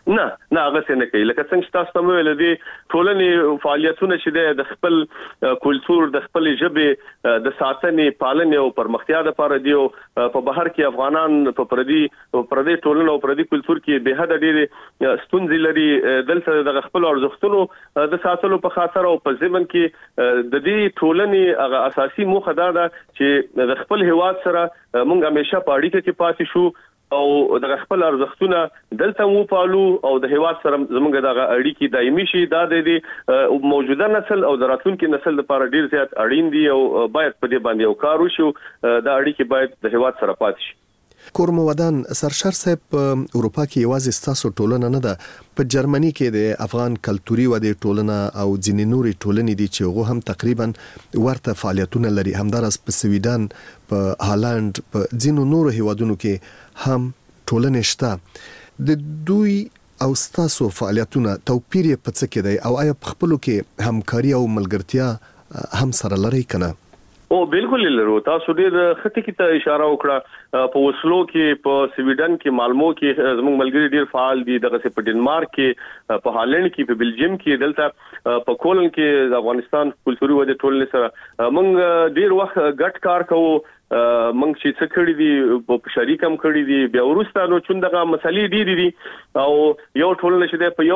نه هغه څه نه کوي. لکه څنګه چې تاسو ته ویل دي ټولنې فعالیتونه چې د خپل کلچر د خپل ژبې د ساتنې پالنې او پرمختیا لپاره دی په بهر کې افغانان په پردي ټولنه او پردي کلچر کې به حد ډېر ستونزې لري. دلته د خپل ارزښتونو د ساتلو په خاطر او په ځمن کې د دې ټولنې هغه اساسي موخه ده چې د خپل هیواد سره موږ همیشه په اړیکه کې پاتې شو او د خپل ارزښتونه دلته مو پالو او د هیواد سره زموږ د اړیکې دایمي شي. دا د موجوده نسل او د راتلونکي نسل لپاره ډیر زیات اړین دي او باید په دې باندې یو کار وشي. د اړیکې باید د هیواد سره پاتې شي. کورم ودان سرشار صاحب په اروپا کې یوازې ستاسو ټولنه نه ده، په جرمني کې د افغان کلتوري ودې ټولنه او ځینې نورې ټولنې دي چې هغه هم تقریبا ورته فعالیتونه لري. همدارس په سویډن، په هالند، په ځینو نورو هیوادونو کې هم ټولنې شته. د دوی او ستاسو فعالیتونه توپیر یې په څه کې دی او آیا په خپلو کې همکاري او ملګرتیا هم سره لري کنه؟ او بالکل لرو. تاسو ډېر خطي کې ته اشاره وکړه. په وسلو کې، په سویډن کې، مالمو کې زموږ ملګري ډېر فعال دي. دغه په ډنمارک کې، په هالند کې، په بلجیم کې، دلته په کولن کې د افغانستان کلتوري ودې ټولنې سره موږ ډېر وخت ګډ کار کوو. موږ چې څه کړی دي په شریکم کړی دي. بیا ورسته نو چون دغه مسلې ډېرې دي او یو ټولنه چې په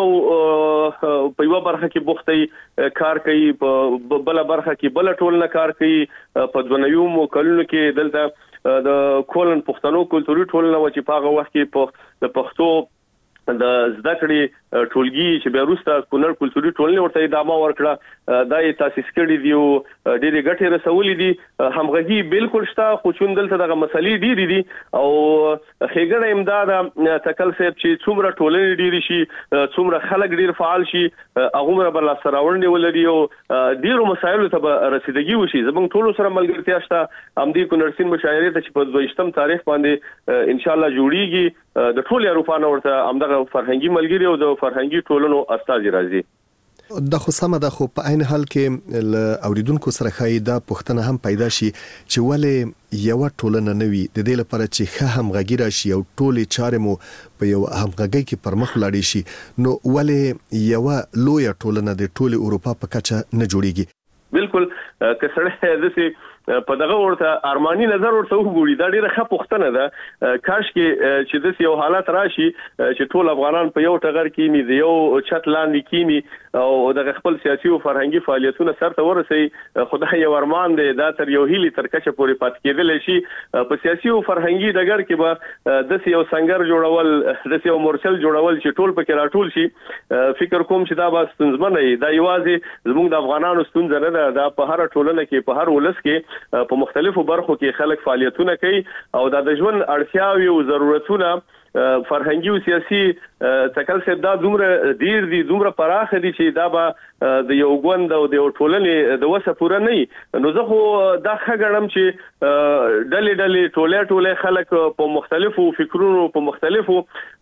یو برخه کې بوختي کار کوي، په بل برخه کې بل ټولنه کار کوي. په دونیوم کلونو کې دلته د کولن پښتنو کلتوري ټولنه و چې په هغه وخت کې د پښتو د زده کړې ټولګي چې بیا وروسته کونړ کلتوري ټولنې ورته ادامه ورکړه. دا یې تاسیس کړي دي او ډېرې ګټې رسولې دي. همغږي بالکل شته، خو چون دلته دغه مسلې ډېرې دي او ښېګڼه امداد تکل صاحب چې څومره ټولنې ډېرې شي، څومره خلک ډېر فعال شي، هغومره به لاسته راوړنې ولري او ډېرو مسایلو ته به رسیدګي وشي. زموږ ټولو سره ملګرتیا شته. همدې کونړ سیند مشاعرې ته چې په 22 تاریخ باندې انشاءالله جوړیږي، د ټول اروپا نه ورته همدغه فرهنګي ملګري او د فرهنګي ټولنو استازي راځي. د خو سم ده، خو په عین حال کې اوریدونکو سره خای دا پوښتنه هم پیدا شي چې ولې یو ټولنه نوي د دې لپاره چې ښه همغږي راشي او ټولې چارې مو په یو همغږي کې پرمخ لاړې شي، نو ولې یو لوی ټولنه د ټول اروپا په کچه نه جوړیږي؟ بالکل که سره دسي په دغه ورته ارماني نظر ورته وګوري دا ډیره ښه پوښتنه ده. کاش کې چې د یو حالت راشي چې ټول افغانان په یو ټغر کې می دی یو چت لاندې کیمی او د خپل سیاسي او فرهنګي فعالیتونو سره ورسي. خدای یو ارمان دی دا تر یو هیلي تر کچه پورې پات کېدل شي. په سیاسي او فرهنګي ډګر کې به د یو څنګه جوړول، د یو مورچل جوړول چې ټول پکې راټول شي. فکر کوم چې دا به ستونزمن نه دا یوازې زموږ د افغانانو ستونزه نه ده. دا په هر ټولنه کې، په هر ولس کې، په مختلفو برخو کې خلک فعالیتونه کوي او د ژوند اړتیاوې او ضرورتونه فرهنګي او سیاسي تکل څه دا دومره ډیر دي، دومره پراخ دي چې دا به د یو غوند او د ټولنې د وسه پوره نه. نو زه خو دا ښه چې ډلې ټوله خلک په مختلفو فکرونو، په مختلفو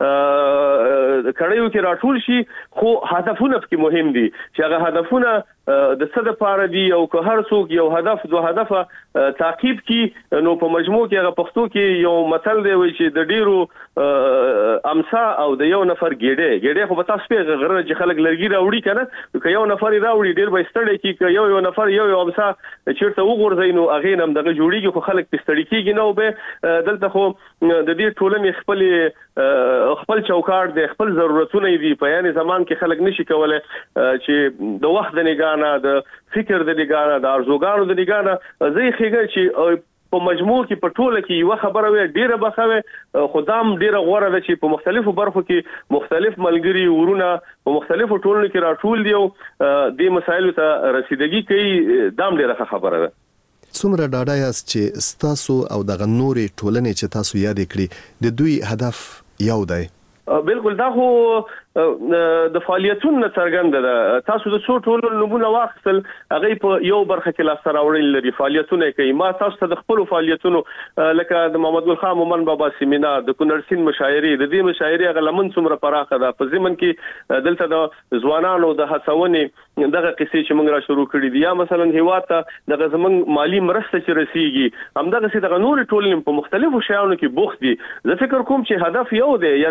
کړیو کې راټول شي، خو هدفونه پکې مهم دي چې هغه هدفونه د څه لپاره دي او که هر څوک یو هدف دوه هدف تعقیب کی. نو په مجموع کې هغه پښتو کې یو مثل دی وایي چې د ډیرو امسا او د یو نفر ګډه خو به تاسو په غره چې خلک لرګي راوړي کنه، که یو نفر راوړي ډیر به ستړي کی، که یو نفر یو امسا چیرته وګورځي نو هغه نم دغه جوړیږي، خو خلک پستړي کیږي. نو به دلته خو د دې ټولنې خپل چوکاټ دی، خپل ضرورتونه دي. په یاني زمان کې خلک نشي کولای چې د وخت د نگانه، د فکر د نگانه، د ارزوګانو د نگانه زه ښیګم چې په مجموع کې په ټوله کې یو خبره وي ډیره بخوي خدام ډیره غوړه ده چې په مختلفو برخو کې مختلف ملګری ورونه په مختلفو ټولنو کې راټول دي او د مسایلو ته رسیدګي کوي. دام ډیره خبره ده. څومره ډاډه یاست چې ستاسو او دغه نورې ټولنې چې تاسو یاد کړی د دوی هدف یو دی؟ بالکل دا خو د فعالیتونو څرګنده ده. تاسو د څو ټولو نمونه واخیستل، هغه په یو برخه کې لاسته راوړل لري، فعالیتونه کوي. ما تاسو ته د خپل فعالیتونو لکه د محمد ګل خان مومن بابا سیمینار، د کونړ سیند مشاعرې، د دې مشاعرې هغه لمن څومره پراخه ده. په ځمن کې دلته د ځوانانو د هڅونې دغه قصې چې موږ را شروع کړې دي، یا مثلا هیواد ته دغه زموږ مالی مرسته چې رسیږي، همدغه څه دغه نور ټولنې په مختلفو شیانو کې بوخت دي. زه فکر کوم چې هدف یو دی، یعنی دا به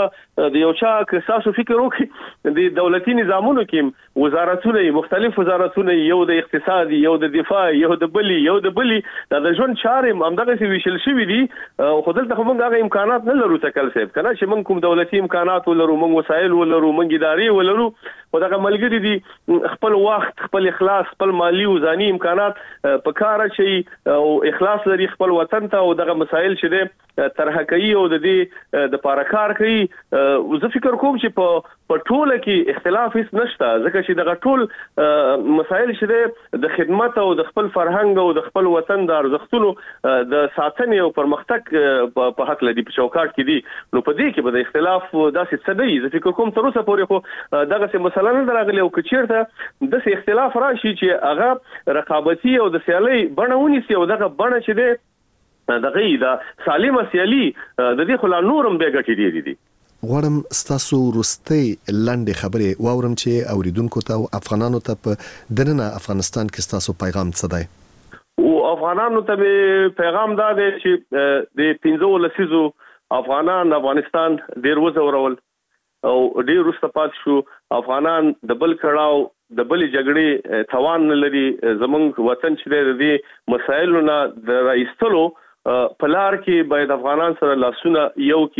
د یو چا که تاسو فکر وکړئ د دولتي نظامونو کې وزارتونه مختلف وزارتونه یو د اقتصاد یو د دفاع یو د بلی د ژوند چارې همدغه څه ویشل شوی دي خو دلته موږ هغه امکانات نه لرو تکل صاحب کنه چې موږ کوم دولتي امکانات ولرو موږ وسایل ولرو موږ ادارې ولرو او دغه ملګری دي خپل وخت خپل اخلاص خپل مالی او ځاني امکانات په کار شي او اخلاص لري خپل وطن ته او دغه مسایل چې د طرح کوي او د دې د پاره کار کوي زه فکر کوم چې په ټوله کې اختلاف هیڅ نشته ځکه چې دغه ټول مسایل چې د خدمت او د خپل فرهنګ او د خپل وطن د ارزښتونو د ساتنې او پرمختګ په حق لدی په چوکاټ کې دي نو په دې کې به د اختلاف داسې څه دی زه فکر کوم تر اوسه پورې خو دغه څه مسله نه راغلی او کچیرته د څه اختلاف راشي چې هغه رقابتي او د سیالي بڼهونی سي او دغه بڼه چې ده دغه د سالمه سیالي د دې خلا نورم به ګټي دي غواړم ستاسو وروستۍ لاندې خبرې واورم چې اوریدونکو ته او افغانانو ته په دننه افغانستان کې ستاسو پیغام څه دی او افغانانو ته پیغام دا دی چې د 15 لسیزو افغانستان ډیر وزورول او ډیر وروسته شو افغانان د بل کړهو د بل جګړې توان لري زمونږ وطن چې د دې مسایلو نه د راایستلو په لار کې باید افغانان سره لاسونه یو